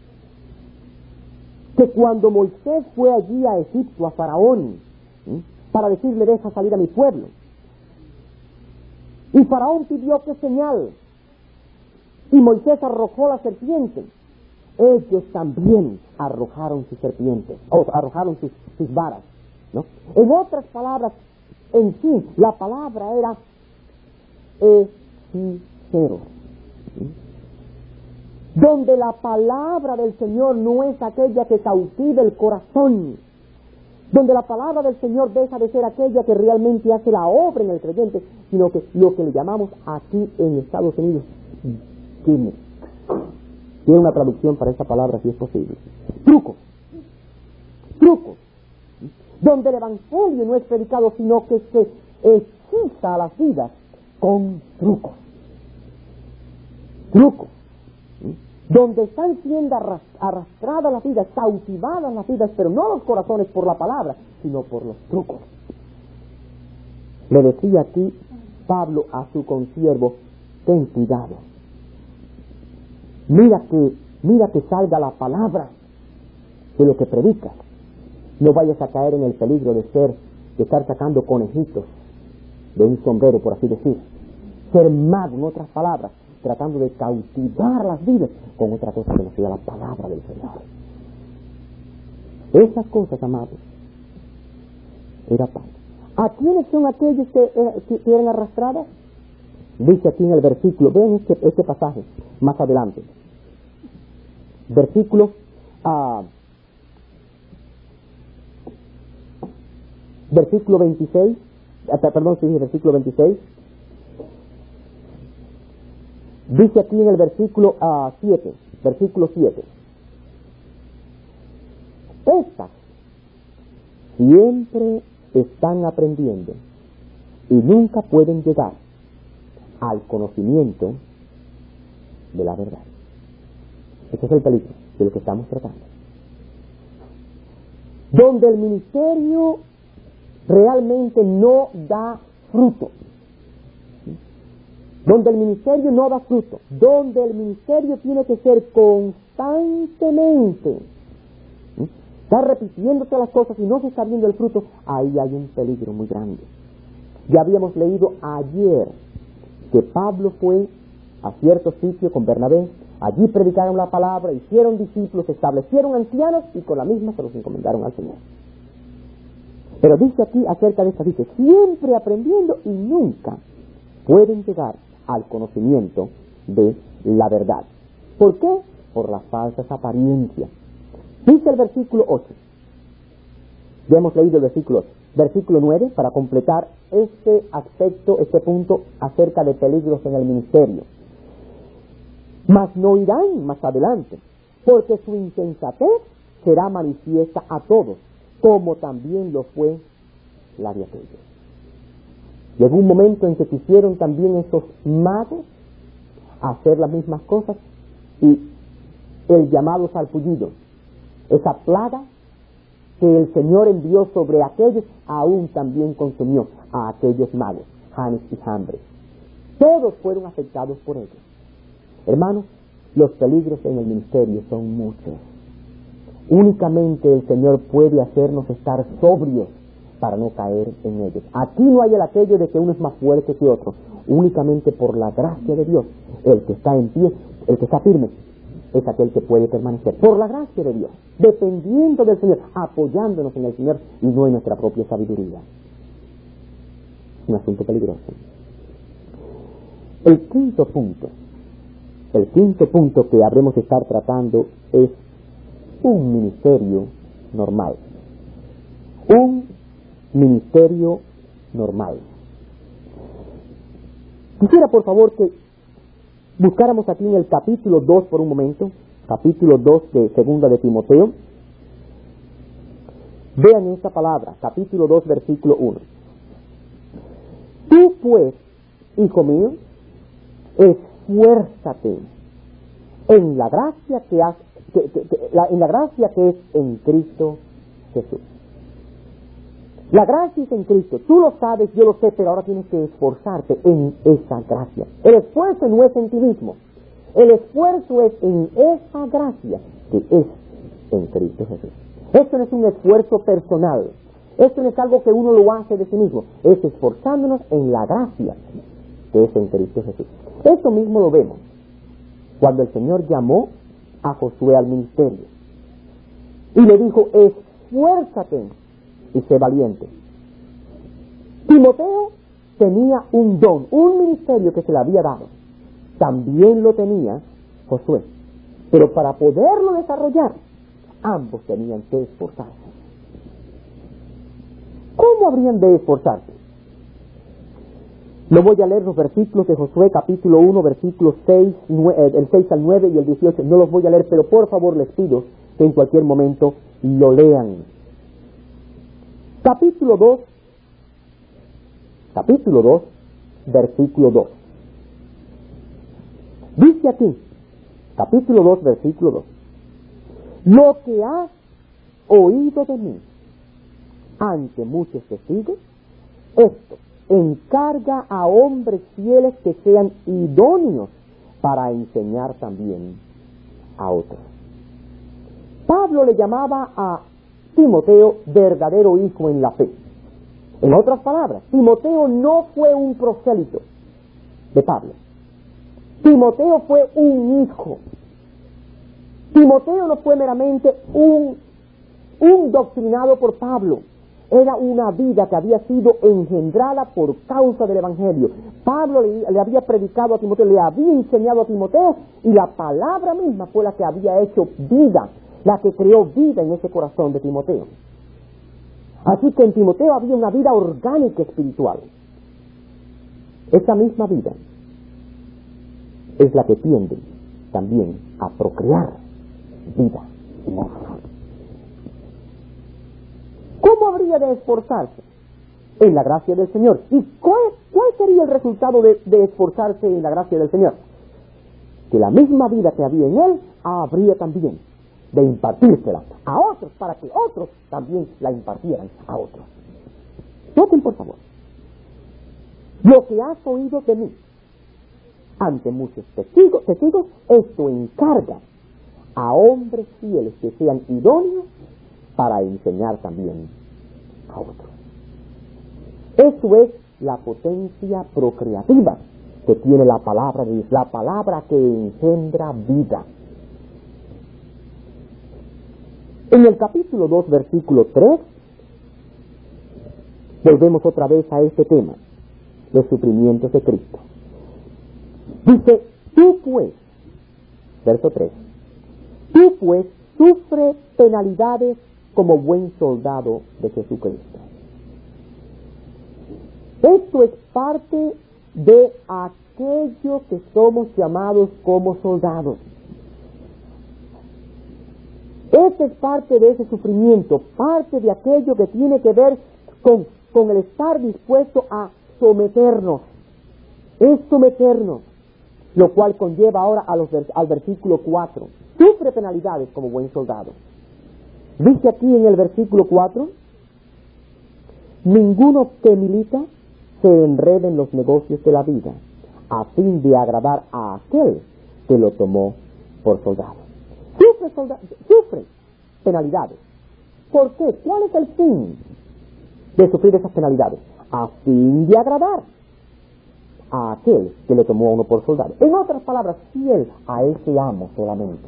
que cuando Moisés fue allí a Egipto, a Faraón, ¿sí?, para decirle, deja salir a mi pueblo, y Faraón pidió que señal, y Moisés arrojó la serpiente, ellos también arrojaron sus serpientes, o arrojaron sus, sus varas, ¿no? En otras palabras, en sí, la palabra era hechicero, ¿sí?, donde la palabra del Señor no es aquella que cautiva el corazón, donde la palabra del Señor deja de ser aquella que realmente hace la obra en el creyente, sino que lo que le llamamos aquí en Estados Unidos, gimmick. Tiene una traducción para esa palabra si es posible. Trucos. Trucos. Donde el evangelio no es predicado, sino que se hechiza a las vidas con trucos. Trucos. Donde están siendo arrastradas las vidas, cautivadas las vidas, pero no los corazones por la palabra, sino por los trucos. Le decía aquí Pablo a su consiervo: ten cuidado. Mira que, mira que salga la palabra de lo que predicas. No vayas a caer en el peligro de ser, de estar sacando conejitos de un sombrero, por así decir. Ser mago, en otras palabras, tratando de cautivar las vidas con otra cosa que no sea la palabra del Señor. Esas cosas, amados, era Pablo. ¿A quiénes son aquellos que, que, que eran arrastrados? Dice aquí en el versículo, ven este, este pasaje más adelante. Versículo, uh, versículo veintiséis, perdón, sí, versículo veintiséis. Dice aquí en el versículo uh, siete, versículo siete. Estas siempre están aprendiendo y nunca pueden llegar al conocimiento de la verdad. Ese es el peligro de lo que estamos tratando. Donde el ministerio realmente no da fruto. Donde el ministerio no da fruto. Donde el ministerio tiene que ser constantemente. Está repitiéndose las cosas y no se está viendo el fruto. Ahí hay un peligro muy grande. Ya habíamos leído ayer que Pablo fue a cierto sitio con Bernabé. Allí predicaron la palabra, hicieron discípulos, establecieron ancianos y con la misma se los encomendaron al Señor. Pero dice aquí acerca de esta, dice, siempre aprendiendo y nunca pueden llegar al conocimiento de la verdad. ¿Por qué? Por las falsas apariencias. Dice el versículo ocho. Ya hemos leído el versículo ocho. Versículo nueve, para completar este aspecto, este punto acerca de peligros en el ministerio. Mas no irán más adelante, porque su insensatez será manifiesta a todos, como también lo fue la de aquellos. Llegó un momento en que quisieron también esos magos hacer las mismas cosas y el llamado sarpullido, esa plaga que el Señor envió sobre aquellos, aún también consumió a aquellos magos, Janes y Jambres. Todos fueron afectados por ellos. Hermanos, los peligros en el ministerio son muchos. Únicamente el Señor puede hacernos estar sobrios para no caer en ellos. Aquí no hay el aquello de que uno es más fuerte que otro. Únicamente por la gracia de Dios, el que está en pie, el que está firme, es aquel que puede permanecer. Por la gracia de Dios, dependiendo del Señor, apoyándonos en el Señor y no en nuestra propia sabiduría. Un asunto peligroso. El quinto punto, el quinto punto que habremos de estar tratando es un ministerio normal. Un ministerio normal. Quisiera, por favor, que buscáramos aquí en el capítulo dos por un momento, capítulo dos de Segunda de Timoteo. Vean esta palabra, capítulo dos, versículo uno. Tú pues, hijo mío, esfuérzate en la gracia que has, que, que, que, la, en la gracia que es en Cristo Jesús. La gracia es en Cristo. Tú lo sabes, yo lo sé, pero ahora tienes que esforzarte en esa gracia. El esfuerzo no es en ti mismo. El esfuerzo es en esa gracia que es en Cristo Jesús. Esto no es un esfuerzo personal. Esto no es algo que uno lo hace de sí mismo. Es esforzándonos en la gracia que es en Cristo Jesús. Esto mismo lo vemos cuando el Señor llamó a Josué al ministerio. Y le dijo, esfuérzate y sé valiente. Timoteo tenía un don, un ministerio que se le había dado. También lo tenía Josué. Pero para poderlo desarrollar, ambos tenían que esforzarse. ¿Cómo habrían de esforzarse? No voy a leer los versículos de Josué, capítulo uno, versículos seis, nueve, el seis al nueve y el dieciocho. No los voy a leer, pero por favor les pido que en cualquier momento lo lean. Capítulo dos, capítulo dos, versículo dos. Dice aquí, capítulo dos, versículo dos. Lo que has oído de mí ante muchos testigos, esto encarga a hombres fieles que sean idóneos para enseñar también a otros. Pablo le llamaba a Timoteo verdadero hijo en la fe. En otras palabras, Timoteo no fue un prosélito de Pablo. Timoteo fue un hijo. Timoteo no fue meramente un, un doctrinado por Pablo. Era una vida que había sido engendrada por causa del Evangelio. Pablo le, le había predicado a Timoteo, le había enseñado a Timoteo, y la palabra misma fue la que había hecho vida, la que creó vida en ese corazón de Timoteo. Así que en Timoteo había una vida orgánica espiritual. Esa misma vida es la que tiende también a procrear vida en él. ¿Cómo habría de esforzarse? En la gracia del Señor. ¿Y cuál, cuál sería el resultado de, de esforzarse en la gracia del Señor? Que la misma vida que había en él habría también de impartírsela a otros, para que otros también la impartieran a otros. Noten, por favor, lo que has oído de mí ante muchos testigos, testigos, esto encarga a hombres fieles que sean idóneos para enseñar también a otros. Eso es la potencia procreativa que tiene la palabra de Dios, la palabra que engendra vida. En el capítulo dos, versículo tres, volvemos otra vez a este tema, los sufrimientos de Cristo. Dice, tú pues, verso tres, tú pues sufre penalidades como buen soldado de Jesucristo. Esto es parte de aquello que somos llamados como soldados. Este es parte de ese sufrimiento, parte de aquello que tiene que ver con, con el estar dispuesto a someternos. Es someternos, lo cual conlleva ahora a los, al versículo cuatro. Sufre penalidades como buen soldado. Dice aquí en el versículo cuatro, ninguno que milita se enrede en los negocios de la vida, a fin de agradar a aquel que lo tomó por soldado. Sufre, solda- sufre penalidades. ¿Por qué? ¿Cuál es el fin de sufrir esas penalidades? A fin de agradar a aquel que le tomó a uno por soldado. En otras palabras, fiel a ese amo solamente.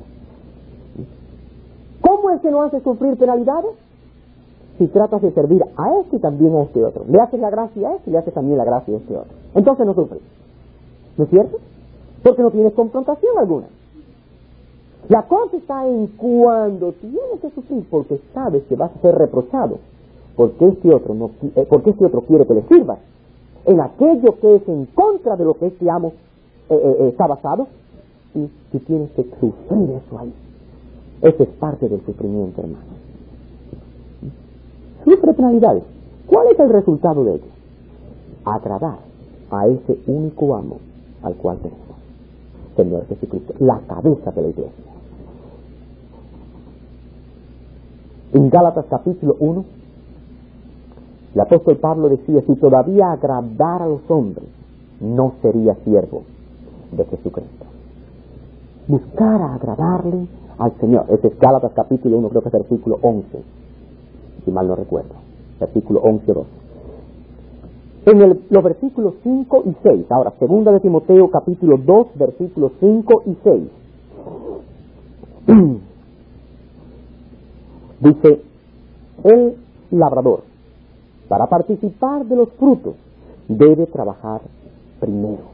¿Cómo es que no hace sufrir penalidades? Si tratas de servir a este y también a este otro. Le haces la gracia a este y le haces también la gracia a este otro. Entonces no sufres. ¿No es cierto? Porque no tienes confrontación alguna. La cosa está en cuando tienes que sufrir porque sabes que vas a ser reprochado. Porque este otro, no, eh, porque este otro quiere que le sirvas. En aquello que es en contra de lo que este amo eh, eh, está basado. Y si tienes que sufrir eso ahí. Eso es parte del sufrimiento, hermano. Sufre penalidades. ¿Cuál es el resultado de ello? Agradar a ese único amo al cual tenemos, Señor Jesucristo, la cabeza de la iglesia. En Gálatas capítulo uno, el apóstol Pablo decía, si todavía agradara a los hombres, no sería siervo de Jesucristo. Buscar a agradarle al Señor. Ese es Gálatas capítulo uno, creo que es versículo once. Si mal no recuerdo, versículo once o doce. En el, los versículos cinco y seis, ahora, segunda de Timoteo, capítulo dos, versículos cinco y seis. Dice, el labrador, para participar de los frutos, debe trabajar primero.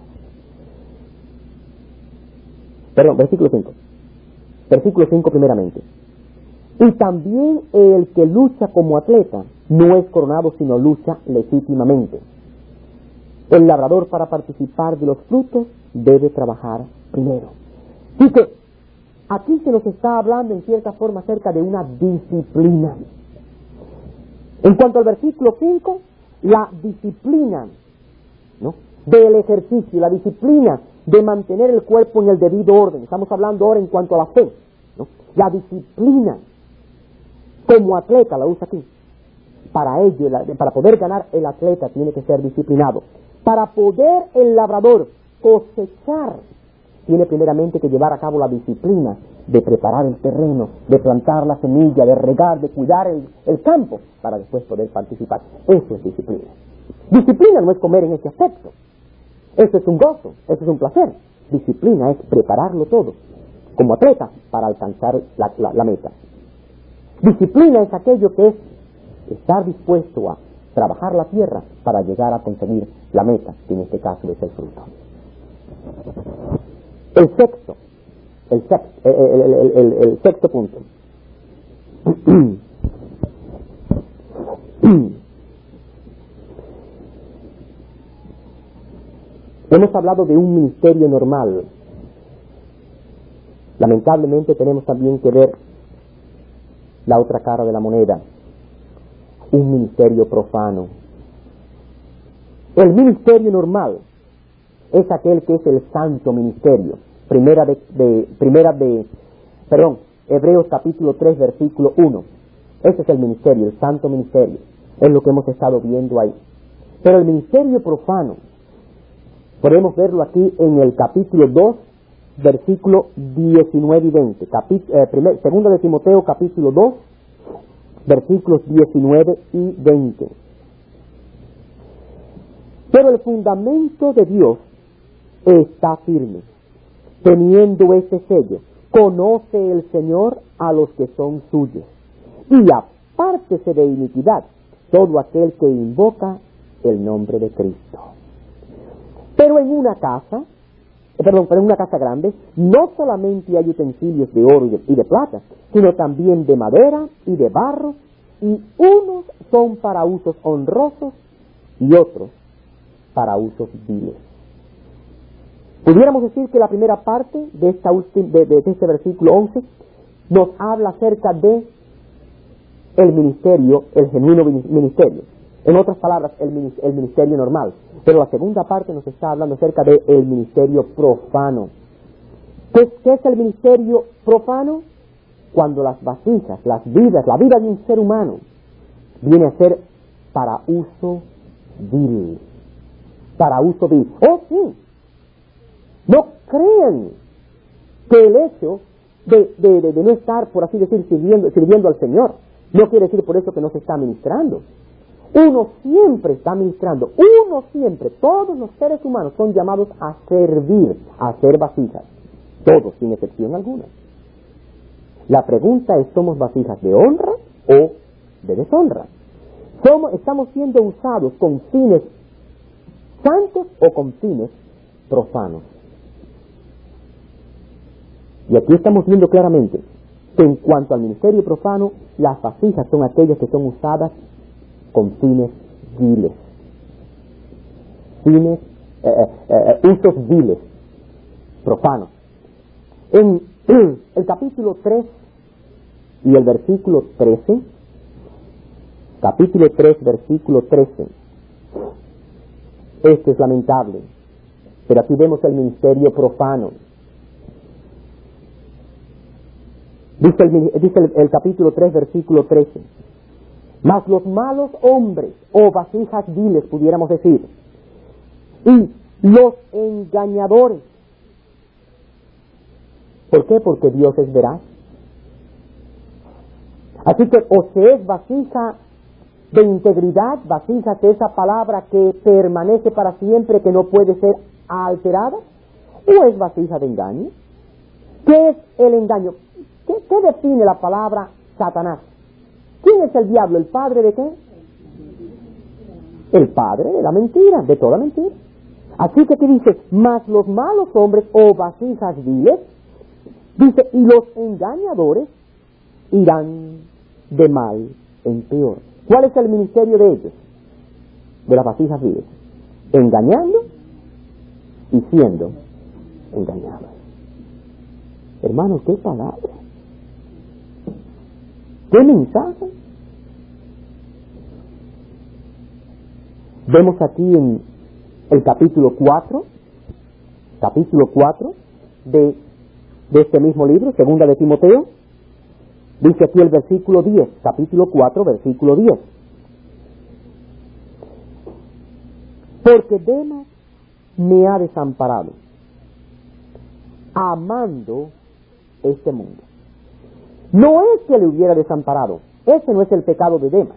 Perdón, versículo cinco. Versículo cinco primeramente. Y también el que lucha como atleta no es coronado, sino lucha legítimamente. El labrador, para participar de los frutos, debe trabajar primero. Dice, aquí se nos está hablando en cierta forma acerca de una disciplina. En cuanto al versículo cinco, la disciplina, ¿no?, del ejercicio, la disciplina de mantener el cuerpo en el debido orden. Estamos hablando ahora en cuanto a la fe, ¿no? La disciplina como atleta la usa aquí. para ello, para poder ganar, el atleta tiene que ser disciplinado. Para poder el labrador cosechar, tiene primeramente que llevar a cabo la disciplina de preparar el terreno, de plantar la semilla, de regar, de cuidar el, el campo, para después poder participar. Eso es disciplina. Disciplina no es comer en ese aspecto. Eso es un gozo, eso es un placer. Disciplina es prepararlo todo, como atleta, para alcanzar la, la, la meta. Disciplina es aquello que es estar dispuesto a trabajar la tierra para llegar a conseguir la meta, que en este caso es el fruto. El sexto, el sexto, el, el, el, el, el sexto punto. Hemos hablado de un ministerio normal. Lamentablemente tenemos también que ver la otra cara de la moneda, un ministerio profano. El ministerio normal es aquel que es el santo ministerio. Primera de, de, primera de, perdón, Hebreos capítulo tres, versículo uno. Ese es el ministerio, el santo ministerio. Es lo que hemos estado viendo ahí. Pero el ministerio profano, podemos verlo aquí en el capítulo dos, versículo diecinueve y veinte. Capi, eh, primer, segunda de Timoteo, capítulo dos, versículos diecinueve y veinte. Pero el fundamento de Dios está firme, teniendo este sello: conoce el Señor a los que son suyos, y apártese de iniquidad todo aquel que invoca el nombre de Cristo. Pero en una casa, perdón, pero en una casa grande, no solamente hay utensilios de oro y de, y de plata, sino también de madera y de barro, y unos son para usos honrosos y otros para usos viles. Pudiéramos decir que la primera parte de, esta ultim, de, de, de este versículo once nos habla acerca de el ministerio, el genuino ministerio. En otras palabras, el, el ministerio normal. Pero la segunda parte nos está hablando acerca del ministerio profano. ¿Qué, ¿Qué es el ministerio profano? Cuando las vasijas, las vidas, la vida de un ser humano viene a ser para uso vil. Para uso vil. ¡Oh, sí! No crean que el hecho de, de, de, de no estar, por así decir, sirviendo, sirviendo al Señor, no quiere decir por eso que no se está ministrando. Uno siempre está ministrando, uno siempre, todos los seres humanos son llamados a servir, a hacer vasijas, todos, sin excepción alguna. La pregunta es, ¿somos vasijas de honra o de deshonra? ¿Somos, ¿Estamos siendo usados con fines santos o con fines profanos? Y aquí estamos viendo claramente que en cuanto al ministerio profano, las vasijas son aquellas que son usadas con fines viles, fines, eh, eh, usos viles, profanos. En el capítulo tres y el versículo trece, capítulo tres, versículo trece, esto es lamentable, pero aquí vemos el ministerio profano. Dice el, dice el, el capítulo tres, versículo trece. Mas los malos hombres, o vasijas viles, pudiéramos decir, y los engañadores. ¿Por qué? Porque Dios es veraz. Así que o se es vasija de integridad, vasija de esa palabra que permanece para siempre, que no puede ser alterada, o es vasija de engaño. ¿Qué es el engaño? ¿Qué, qué define la palabra Satanás? ¿Quién es el diablo? ¿El padre de qué? El padre de la mentira, de toda mentira. Así que aquí dice, mas los malos hombres o vasijas viles, dice, y los engañadores irán de mal en peor. ¿Cuál es el ministerio de ellos? De las vasijas viles. Engañando y siendo engañados. Hermanos, qué palabra. ¿Qué mensaje? Vemos aquí en el capítulo cuatro, capítulo cuatro de, de este mismo libro, segunda de Timoteo, dice aquí el versículo diez, capítulo cuatro, versículo diez. Porque Demas me ha desamparado, amando este mundo. No es que le hubiera desamparado, ese no es el pecado de Demas.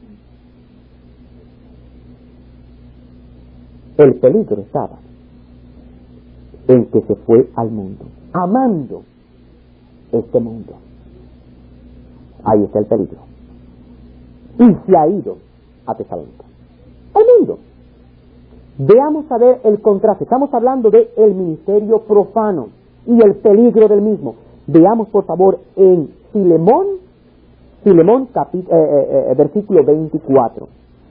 El peligro estaba en que se fue al mundo, amando este mundo. Ahí está el peligro. Y se ha ido a Tesalónica. El mundo. Veamos a ver el contraste. Estamos hablando de el ministerio profano y el peligro del mismo. Veamos por favor en Filemón, Filemón capi- eh, eh, eh, versículo veinticuatro.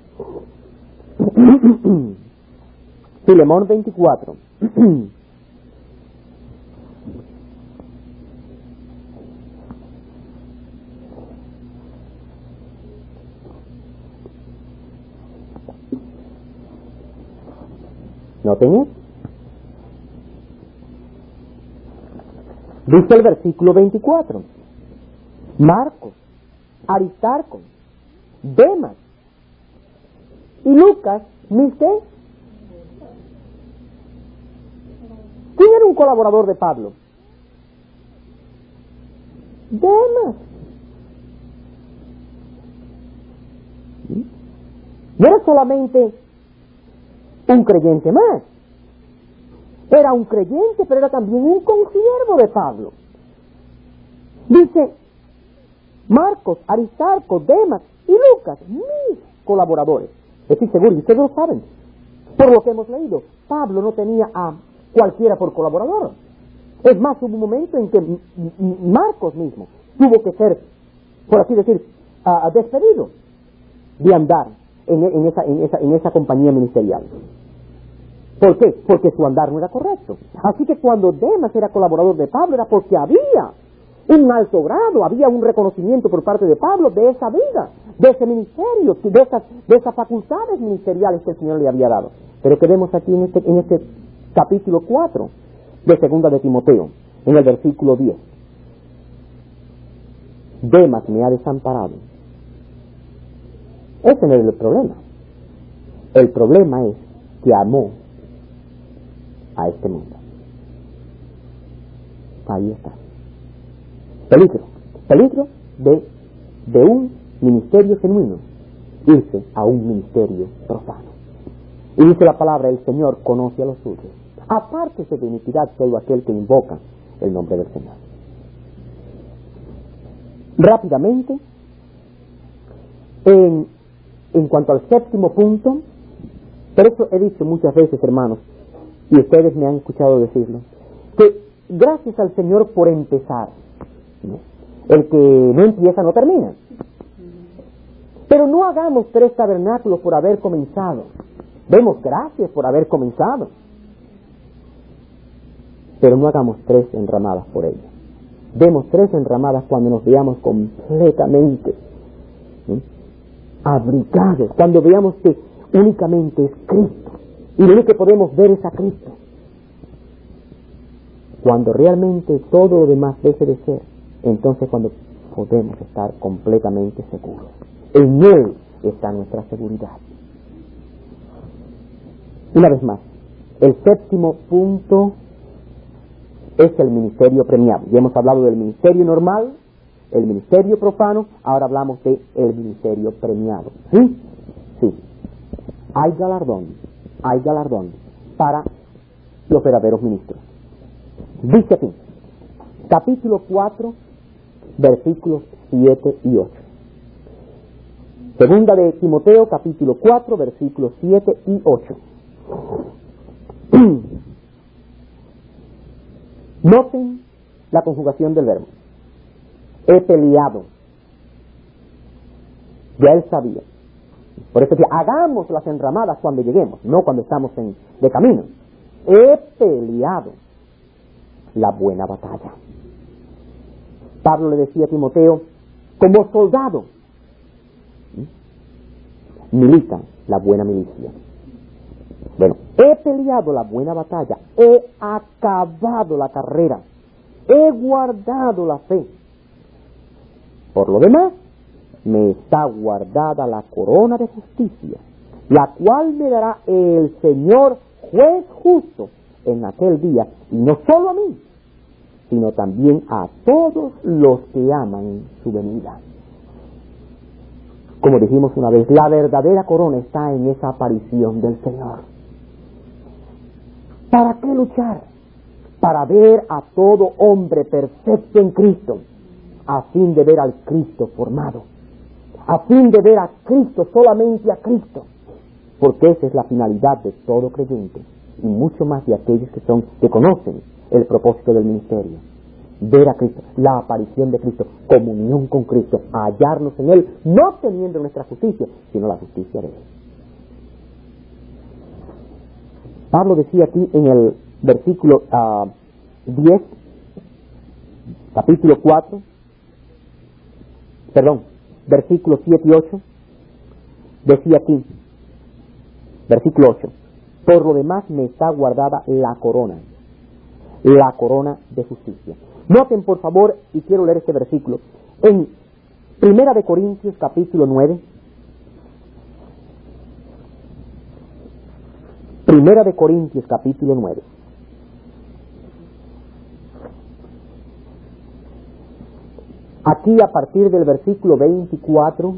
Filemón veinticuatro. ¿Noten eso? Dice el versículo veinticuatro. Marcos, Aristarco, Demas y Lucas, ¿viste? ¿Quién era un colaborador de Pablo? Demas. No era solamente un creyente más. Era un creyente, pero era también un consiervo de Pablo. Dice, Marcos, Aristarco, Demas y Lucas, mis colaboradores. Estoy seguro, y ustedes lo saben, por lo que hemos leído. Pablo no tenía a cualquiera por colaborador. Es más, hubo un momento en que Marcos mismo tuvo que ser, por así decir, uh, despedido de andar en, en, esa, en, esa, en esa compañía ministerial. ¿Por qué? Porque su andar no era correcto. Así que cuando Demas era colaborador de Pablo era porque había un alto grado, había un reconocimiento por parte de Pablo de esa vida, de ese ministerio, de esas, de esas facultades ministeriales que el Señor le había dado. Pero quedemos aquí en este, en este capítulo cuatro de segunda de Timoteo, en el versículo diez. Demas me ha desamparado. Ese no es el problema. El problema es que amó a este mundo. Ahí está. Peligro. Peligro de, de un ministerio genuino irse a un ministerio profano. Y dice la palabra, el Señor conoce a los suyos. Apártese de iniquidad todo aquel que invoca el nombre del Señor. Rápidamente, en, en cuanto al séptimo punto, por eso he dicho muchas veces, hermanos, y ustedes me han escuchado decirlo, que gracias al Señor por empezar, ¿no? El que no empieza no termina. Pero no hagamos tres tabernáculos por haber comenzado. Demos gracias por haber comenzado. Pero no hagamos tres enramadas por ello. Demos tres enramadas cuando nos veamos completamente, ¿sí?, abrigados, cuando veamos que únicamente es Cristo y lo único que podemos ver es a Cristo. Cuando realmente todo lo demás deje de ser, entonces cuando podemos estar completamente seguros. En Él está nuestra seguridad. Una vez más, el séptimo punto es el ministerio premiado. Ya hemos hablado del ministerio normal, el ministerio profano, ahora hablamos de el ministerio premiado. ¿Sí? Sí. Hay galardón, hay galardón para los verdaderos ministros. Dice aquí, capítulo cuatro, versículos siete y ocho. Segunda de Timoteo, capítulo cuatro, versículos siete y ocho. Noten la conjugación del verbo. He peleado. Ya él sabía. Por eso que hagamos las enramadas cuando lleguemos, no cuando estamos en, de camino. He peleado la buena batalla. Pablo le decía a Timoteo, como soldado, milita la buena milicia. Bueno, he peleado la buena batalla, he acabado la carrera, he guardado la fe. Por lo demás, me está guardada la corona de justicia, la cual me dará el Señor juez justo en aquel día, y no solo a mí, sino también a todos los que aman su venida. Como dijimos una vez, la verdadera corona está en esa aparición del Señor. ¿Para qué luchar? Para ver a todo hombre perfecto en Cristo, a fin de ver al Cristo formado, a fin de ver a Cristo, solamente a Cristo, porque esa es la finalidad de todo creyente, y mucho más de aquellos que son, que conocen el propósito del ministerio. Ver a Cristo, la aparición de Cristo, comunión con Cristo, hallarnos en Él, no teniendo nuestra justicia, sino la justicia de Él. Pablo decía aquí en el versículo uh, diez, capítulo cuatro, perdón, versículos siete y ocho, decía aquí, versículo ocho, por lo demás me está guardada la corona, la corona de justicia. Noten por favor, y quiero leer este versículo, en Primera de Corintios capítulo nueve, Primera de Corintios capítulo nueve. Aquí a partir del versículo veinticuatro,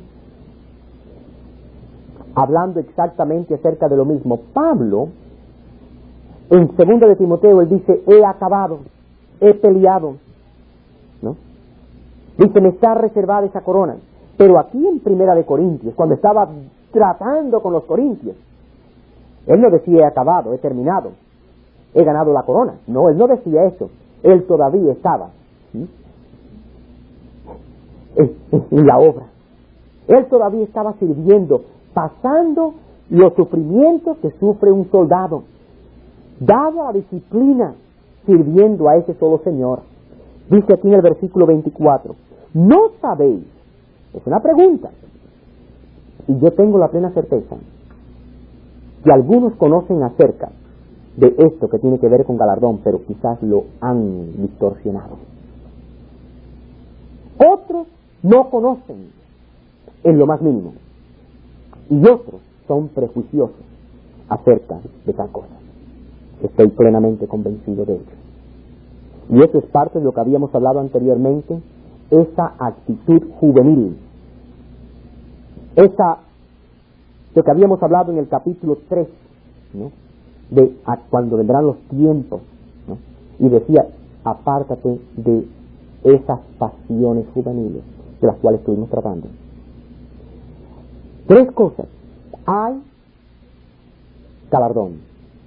hablando exactamente acerca de lo mismo, Pablo, en Segunda de Timoteo, él dice, he acabado, he peleado, ¿no? Dice, me está reservada esa corona. Pero aquí en Primera de Corintios, cuando estaba tratando con los corintios, él no decía, he acabado, he terminado, he ganado la corona. No, él no decía eso. Él todavía estaba ¿sí? en, en la obra. Él todavía estaba sirviendo, pasando los sufrimientos que sufre un soldado, dado a la disciplina, sirviendo a ese solo Señor. Dice aquí en el versículo veinticuatro, ¿no sabéis? Es una pregunta, y yo tengo la plena certeza que algunos conocen acerca de esto que tiene que ver con galardón, pero quizás lo han distorsionado. Otros no conocen en lo más mínimo, y otros son prejuiciosos acerca de tal cosa. Estoy plenamente convencido de ello. Y eso es parte de lo que habíamos hablado anteriormente, esa actitud juvenil, esa, lo que habíamos hablado en el capítulo tres, ¿no? De a, cuando vendrán los tiempos, ¿no? Y decía, apártate de esas pasiones juveniles de las cuales estuvimos tratando. Tres cosas. Hay galardón.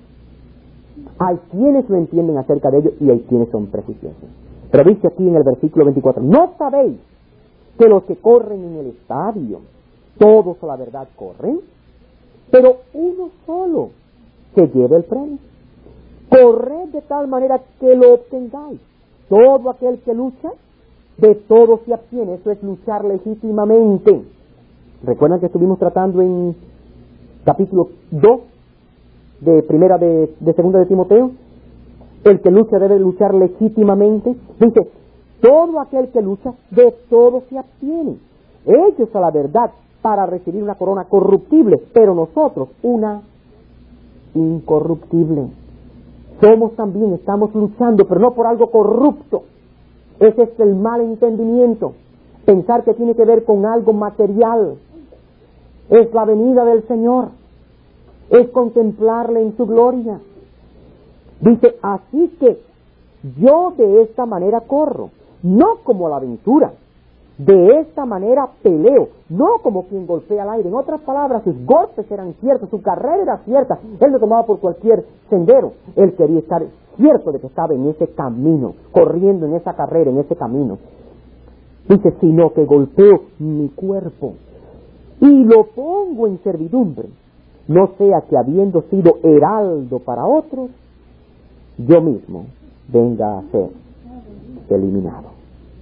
Hay quienes lo entienden acerca de ello y hay quienes son prejuiciosos. Pero dice aquí en el versículo veinticuatro, ¿no sabéis que los que corren en el estadio, todos a la verdad corren, pero uno solo se lleva el premio? Corred de tal manera que lo obtengáis. Todo aquel que lucha, de todo se abstiene. Eso es luchar legítimamente. ¿Recuerdan que estuvimos tratando en capítulo dos de primera de, de segunda de Timoteo? El que lucha debe luchar legítimamente. Dice, todo aquel que lucha, de todo se abstiene. Ellos a la verdad para recibir una corona corruptible, pero nosotros una incorruptible. Somos también, estamos luchando, pero no por algo corrupto. Ese es el mal entendimiento. Pensar que tiene que ver con algo material. Es la venida del Señor. Es contemplarle en su gloria. Dice, así que yo de esta manera corro, no como la aventura. De esta manera peleo, no como quien golpea al aire. En otras palabras, sus golpes eran ciertos, su carrera era cierta. Él no tomaba por cualquier sendero. Él quería estar cierto de que estaba en ese camino, corriendo en esa carrera, en ese camino. Dice, sino que golpeo mi cuerpo y lo pongo en servidumbre, no sea que habiendo sido heraldo para otros, yo mismo venga a ser eliminado.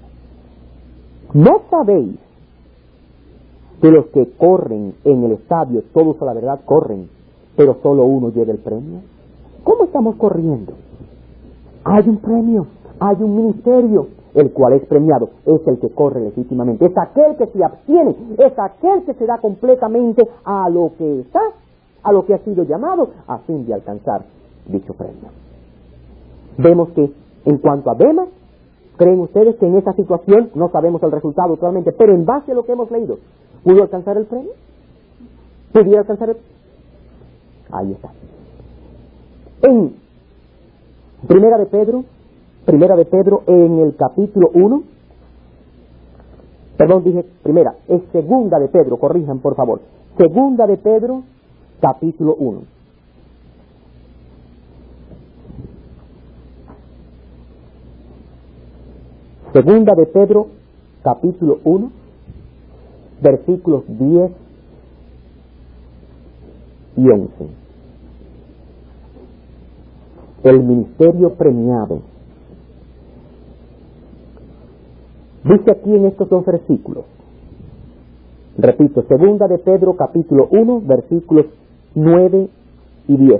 ¿No sabéis que los que corren en el estadio, todos a la verdad corren, pero solo uno lleva el premio? ¿Cómo estamos corriendo? Hay un premio, hay un ministerio, el cual es premiado, es el que corre legítimamente, es aquel que se abstiene, es aquel que se da completamente a lo que está a lo que ha sido llamado a fin de alcanzar dicho premio. Vemos que en cuanto a Demas, ¿creen ustedes que en esa situación, no sabemos el resultado actualmente, pero en base a lo que hemos leído, pudo alcanzar el premio? ¿Pudiera alcanzar el premio? Ahí está. En Primera de Pedro, Primera de Pedro en el capítulo uno, perdón, dije primera, es Segunda de Pedro, corrijan por favor. Segunda de Pedro, capítulo uno. Segunda de Pedro, capítulo uno, versículos diez y once. El ministerio premiado. Dice aquí en estos dos versículos, repito, Segunda de Pedro, capítulo uno, versículos nueve y diez.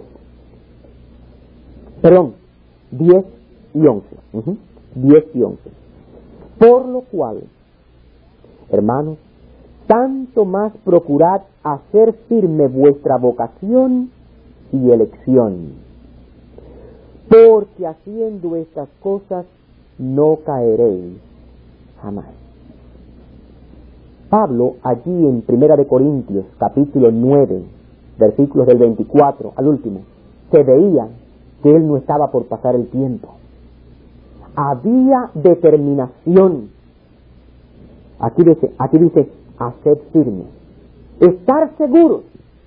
Perdón, diez y once. Uh-huh. diez y once. Por lo cual, hermanos, tanto más procurad hacer firme vuestra vocación y elección, porque haciendo estas cosas no caeréis jamás. Pablo, allí en Primera de Corintios, capítulo nueve, versículos del veinticuatro al último, se veía que él no estaba por pasar el tiempo. Había determinación. Aquí dice, aquí dice, haced firme. Estar seguros,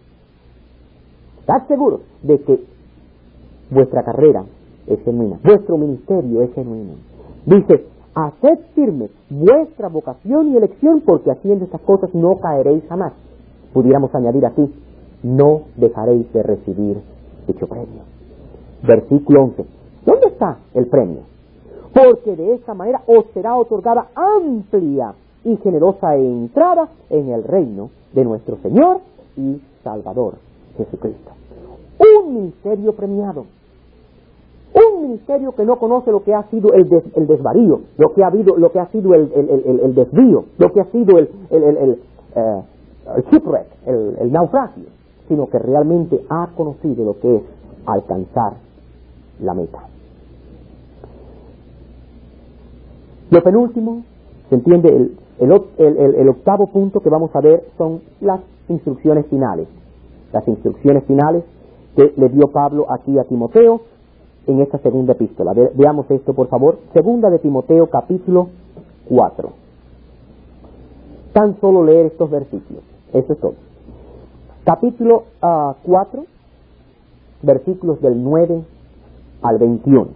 estar seguros de que vuestra carrera es genuina, vuestro ministerio es genuino. Dice, haced firme vuestra vocación y elección, porque haciendo estas cosas no caeréis jamás. Pudiéramos añadir aquí, no dejaréis de recibir dicho premio. Versículo once. ¿Dónde está el premio? Porque de esta manera os será otorgada amplia y generosa entrada en el reino de nuestro Señor y Salvador Jesucristo. Un ministerio premiado. Un ministerio que no conoce lo que ha sido el, des, el desvarío, lo que ha habido, lo que ha sido el, el, el, el desvío, lo que ha sido el, el, el, el, uh, el shipwreck, el, el naufragio, sino que realmente ha conocido lo que es alcanzar la meta. Lo penúltimo, se entiende, el, el, el, el, el octavo punto que vamos a ver son las instrucciones finales. Las instrucciones finales que le dio Pablo aquí a Timoteo en esta segunda epístola. Ve, veamos esto, por favor. Segunda de Timoteo, capítulo cuatro. Tan solo leer estos versículos. Eso es todo. Capítulo uh, cuatro, versículos del nueve al veintiuno.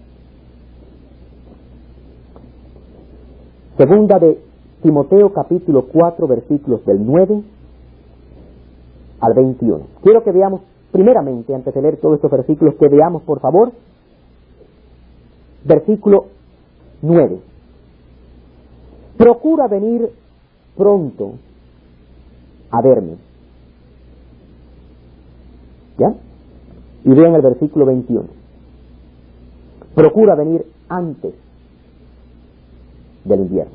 Segunda de Timoteo, capítulo cuatro, versículos del nueve al veintiuno. Quiero que veamos, primeramente, antes de leer todos estos versículos, que veamos, por favor, versículo nueve. Procura venir pronto a verme. ¿Ya? Y vean el versículo veintiuno. Procura venir antes del invierno.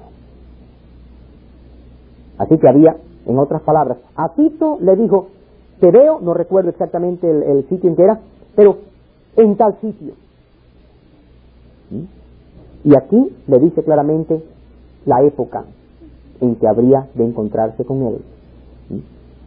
Así que había, en otras palabras, a Tito le dijo, te veo, no recuerdo exactamente el, el sitio en que era, pero en tal sitio. ¿Mm? Y aquí le dice claramente la época en que habría de encontrarse con él. ¿Mm?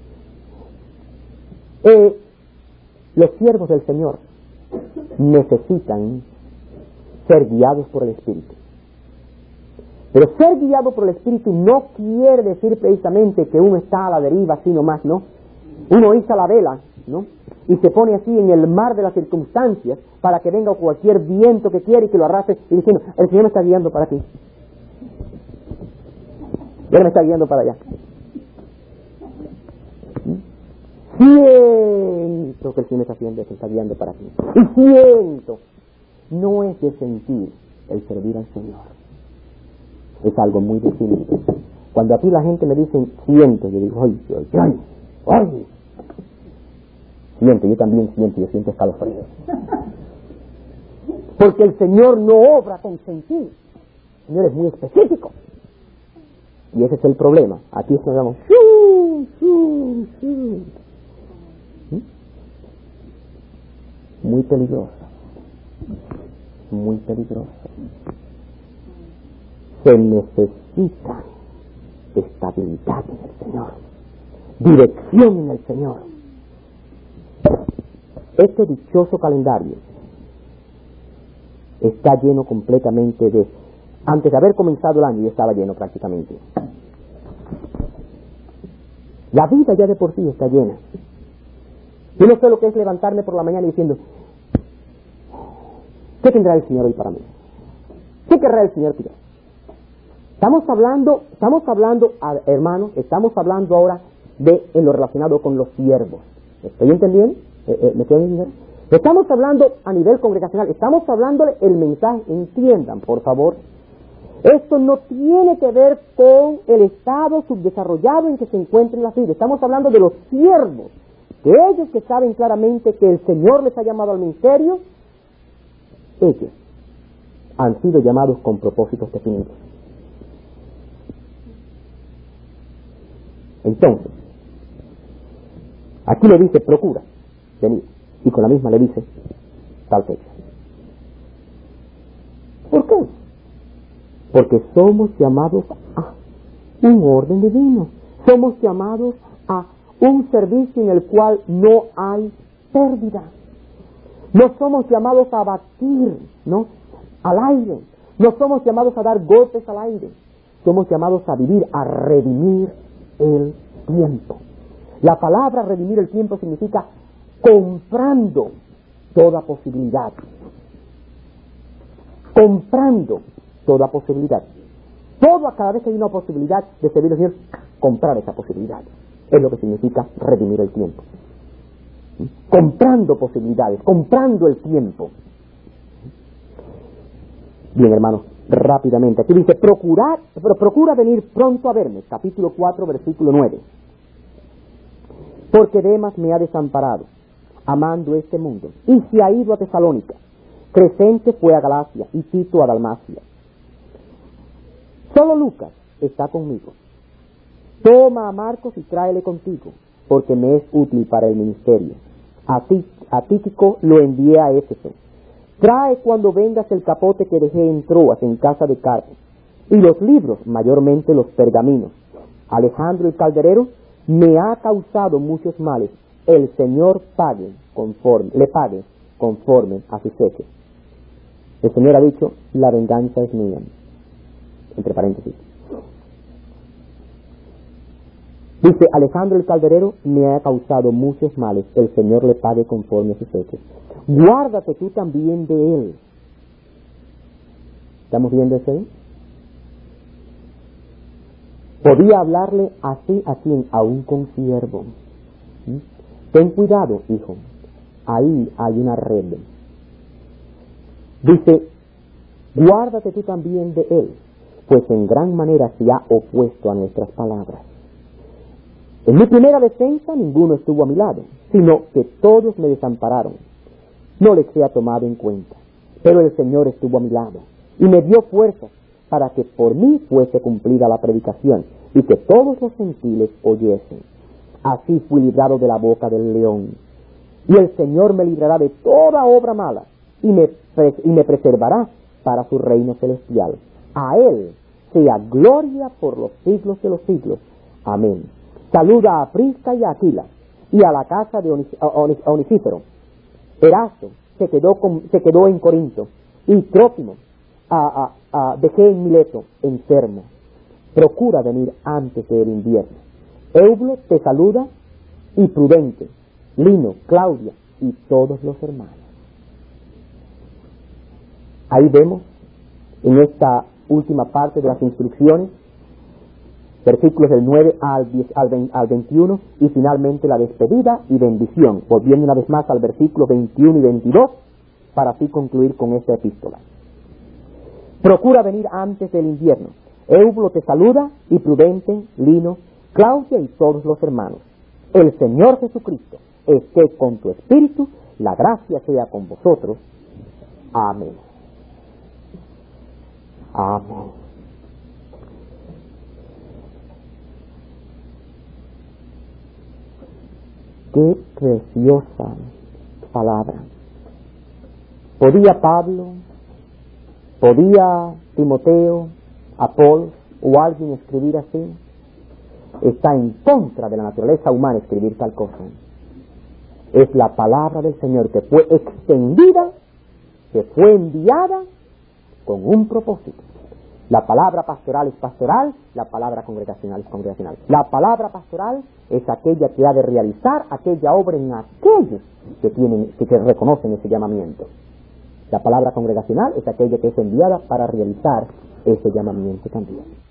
Eh, los siervos del Señor necesitan ser guiados por el Espíritu. Pero ser guiado por el Espíritu no quiere decir precisamente que uno está a la deriva, sino más, ¿no? Uno iza la vela, ¿no? Y se pone así en el mar de las circunstancias para que venga cualquier viento que quiera y que lo arrastre y diciendo, el Señor me está guiando para aquí. Él me está guiando para allá. Siento que el Señor me está haciendo eso, está guiando para aquí. Y siento. No es de sentir el servir al Señor. Es algo muy distinto. Cuando a ti la gente me dice siento, yo digo, ay, ay, ay, ay. Siento, yo también siento, yo siento escalofríos. Porque el Señor no obra con sentir. El Señor es muy específico. Y ese es el problema. Aquí es donde vamos, ¡shuu, shuu, shuu! ¿Mm? peligrosa, muy peligrosa. Se necesita estabilidad en el Señor, dirección en el Señor. Este dichoso calendario está lleno completamente de... Antes de haber comenzado el año ya estaba lleno prácticamente. La vida ya de por sí está llena. Yo no sé lo que es levantarme por la mañana diciendo, ¿qué tendrá el Señor hoy para mí? ¿Qué querrá el Señor tirar? Estamos hablando, estamos hablando, hermanos, estamos hablando ahora de en lo relacionado con los siervos. ¿Estoy entendiendo? ¿Eh, eh, ¿Me estoy entendiendo? Estamos hablando a nivel congregacional, estamos hablándole el mensaje, entiendan, por favor. Esto no tiene que ver con el estado subdesarrollado en que se encuentran las vidas. Estamos hablando de los siervos, de ellos que saben claramente que el Señor les ha llamado al ministerio. Ellos han sido llamados con propósitos definidos. Entonces, aquí le dice, procura venir, y con la misma le dice, tal fecha. ¿Por qué? Porque somos llamados a un orden divino, somos llamados a un servicio en el cual no hay pérdida. No somos llamados a batir, ¿no?, al aire, no somos llamados a dar golpes al aire, somos llamados a vivir, a redimir el tiempo. La palabra redimir el tiempo significa comprando toda posibilidad, comprando toda posibilidad. Todo, a cada vez que hay una posibilidad de servir al Señor, comprar esa posibilidad. Es lo que significa redimir el tiempo. Comprando posibilidades, comprando el tiempo. Bien, hermanos, rápidamente. Aquí dice, procurar, pero procura venir pronto a verme. Capítulo cuatro, versículo nueve. Porque Demas me ha desamparado, amando este mundo, y se ha ido a Tesalónica. Crescente fue a Galacia, y Tito a Dalmacia. Solo Lucas está conmigo. Toma a Marcos y tráele contigo, porque me es útil para el ministerio. A, ti, a Tíquico lo envié a Éfeso. Trae cuando vengas el capote que dejé en Troas, en casa de Carpo, y los libros, mayormente los pergaminos. Alejandro el calderero me ha causado muchos males. El Señor pague conforme, le pague conforme a sus hechos. El Señor ha dicho, la venganza es mía. Entre paréntesis. Dice, Alejandro el calderero me ha causado muchos males. El Señor le pague conforme a sus hechos. Guárdate tú también de él. ¿Estamos viendo eso ahí? Podía hablarle así a quien, a un consiervo. ¿Sí? Ten cuidado, hijo. Ahí hay una red. Dice, guárdate tú también de él, pues en gran manera se ha opuesto a nuestras palabras. En mi primera defensa ninguno estuvo a mi lado, sino que todos me desampararon. No les he tomado en cuenta, pero el Señor estuvo a mi lado y me dio fuerzas para que por mí fuese cumplida la predicación y que todos los gentiles oyesen. Así fui librado de la boca del león. Y el Señor me librará de toda obra mala y me, y me preservará para su reino celestial. A Él sea gloria por los siglos de los siglos. Amén. Saluda a Prisca y a Aquila y a la casa de Onis, Onis, Onisífero. Erasto se quedó, con, se quedó en Corinto y Trófimo a, a, a, dejé en Mileto enfermo. Procura venir antes del invierno. Eubulo te saluda y Prudente, Lino, Claudia y todos los hermanos. Ahí vemos en esta última parte de las instrucciones, versículos del nueve al, diez, al, veinte, al veintiuno, y finalmente la despedida y bendición, volviendo una vez más al versículo veintiuno y veintidós, para así concluir con esta epístola. Procura venir antes del invierno. Eubulo te saluda y Prudente, Lino, Claudia y todos los hermanos. El Señor Jesucristo esté con tu espíritu, la gracia sea con vosotros. Amén. Amén. Qué preciosa palabra. ¿Podía Pablo, podía Timoteo, Apolo o alguien escribir así? Está en contra de la naturaleza humana escribir tal cosa. Es la palabra del Señor que fue extendida, que fue enviada con un propósito. La palabra pastoral es pastoral, la palabra congregacional es congregacional. La palabra pastoral es aquella que ha de realizar aquella obra en aquellos que tienen, que, que reconocen ese llamamiento. La palabra congregacional es aquella que es enviada para realizar ese llamamiento también.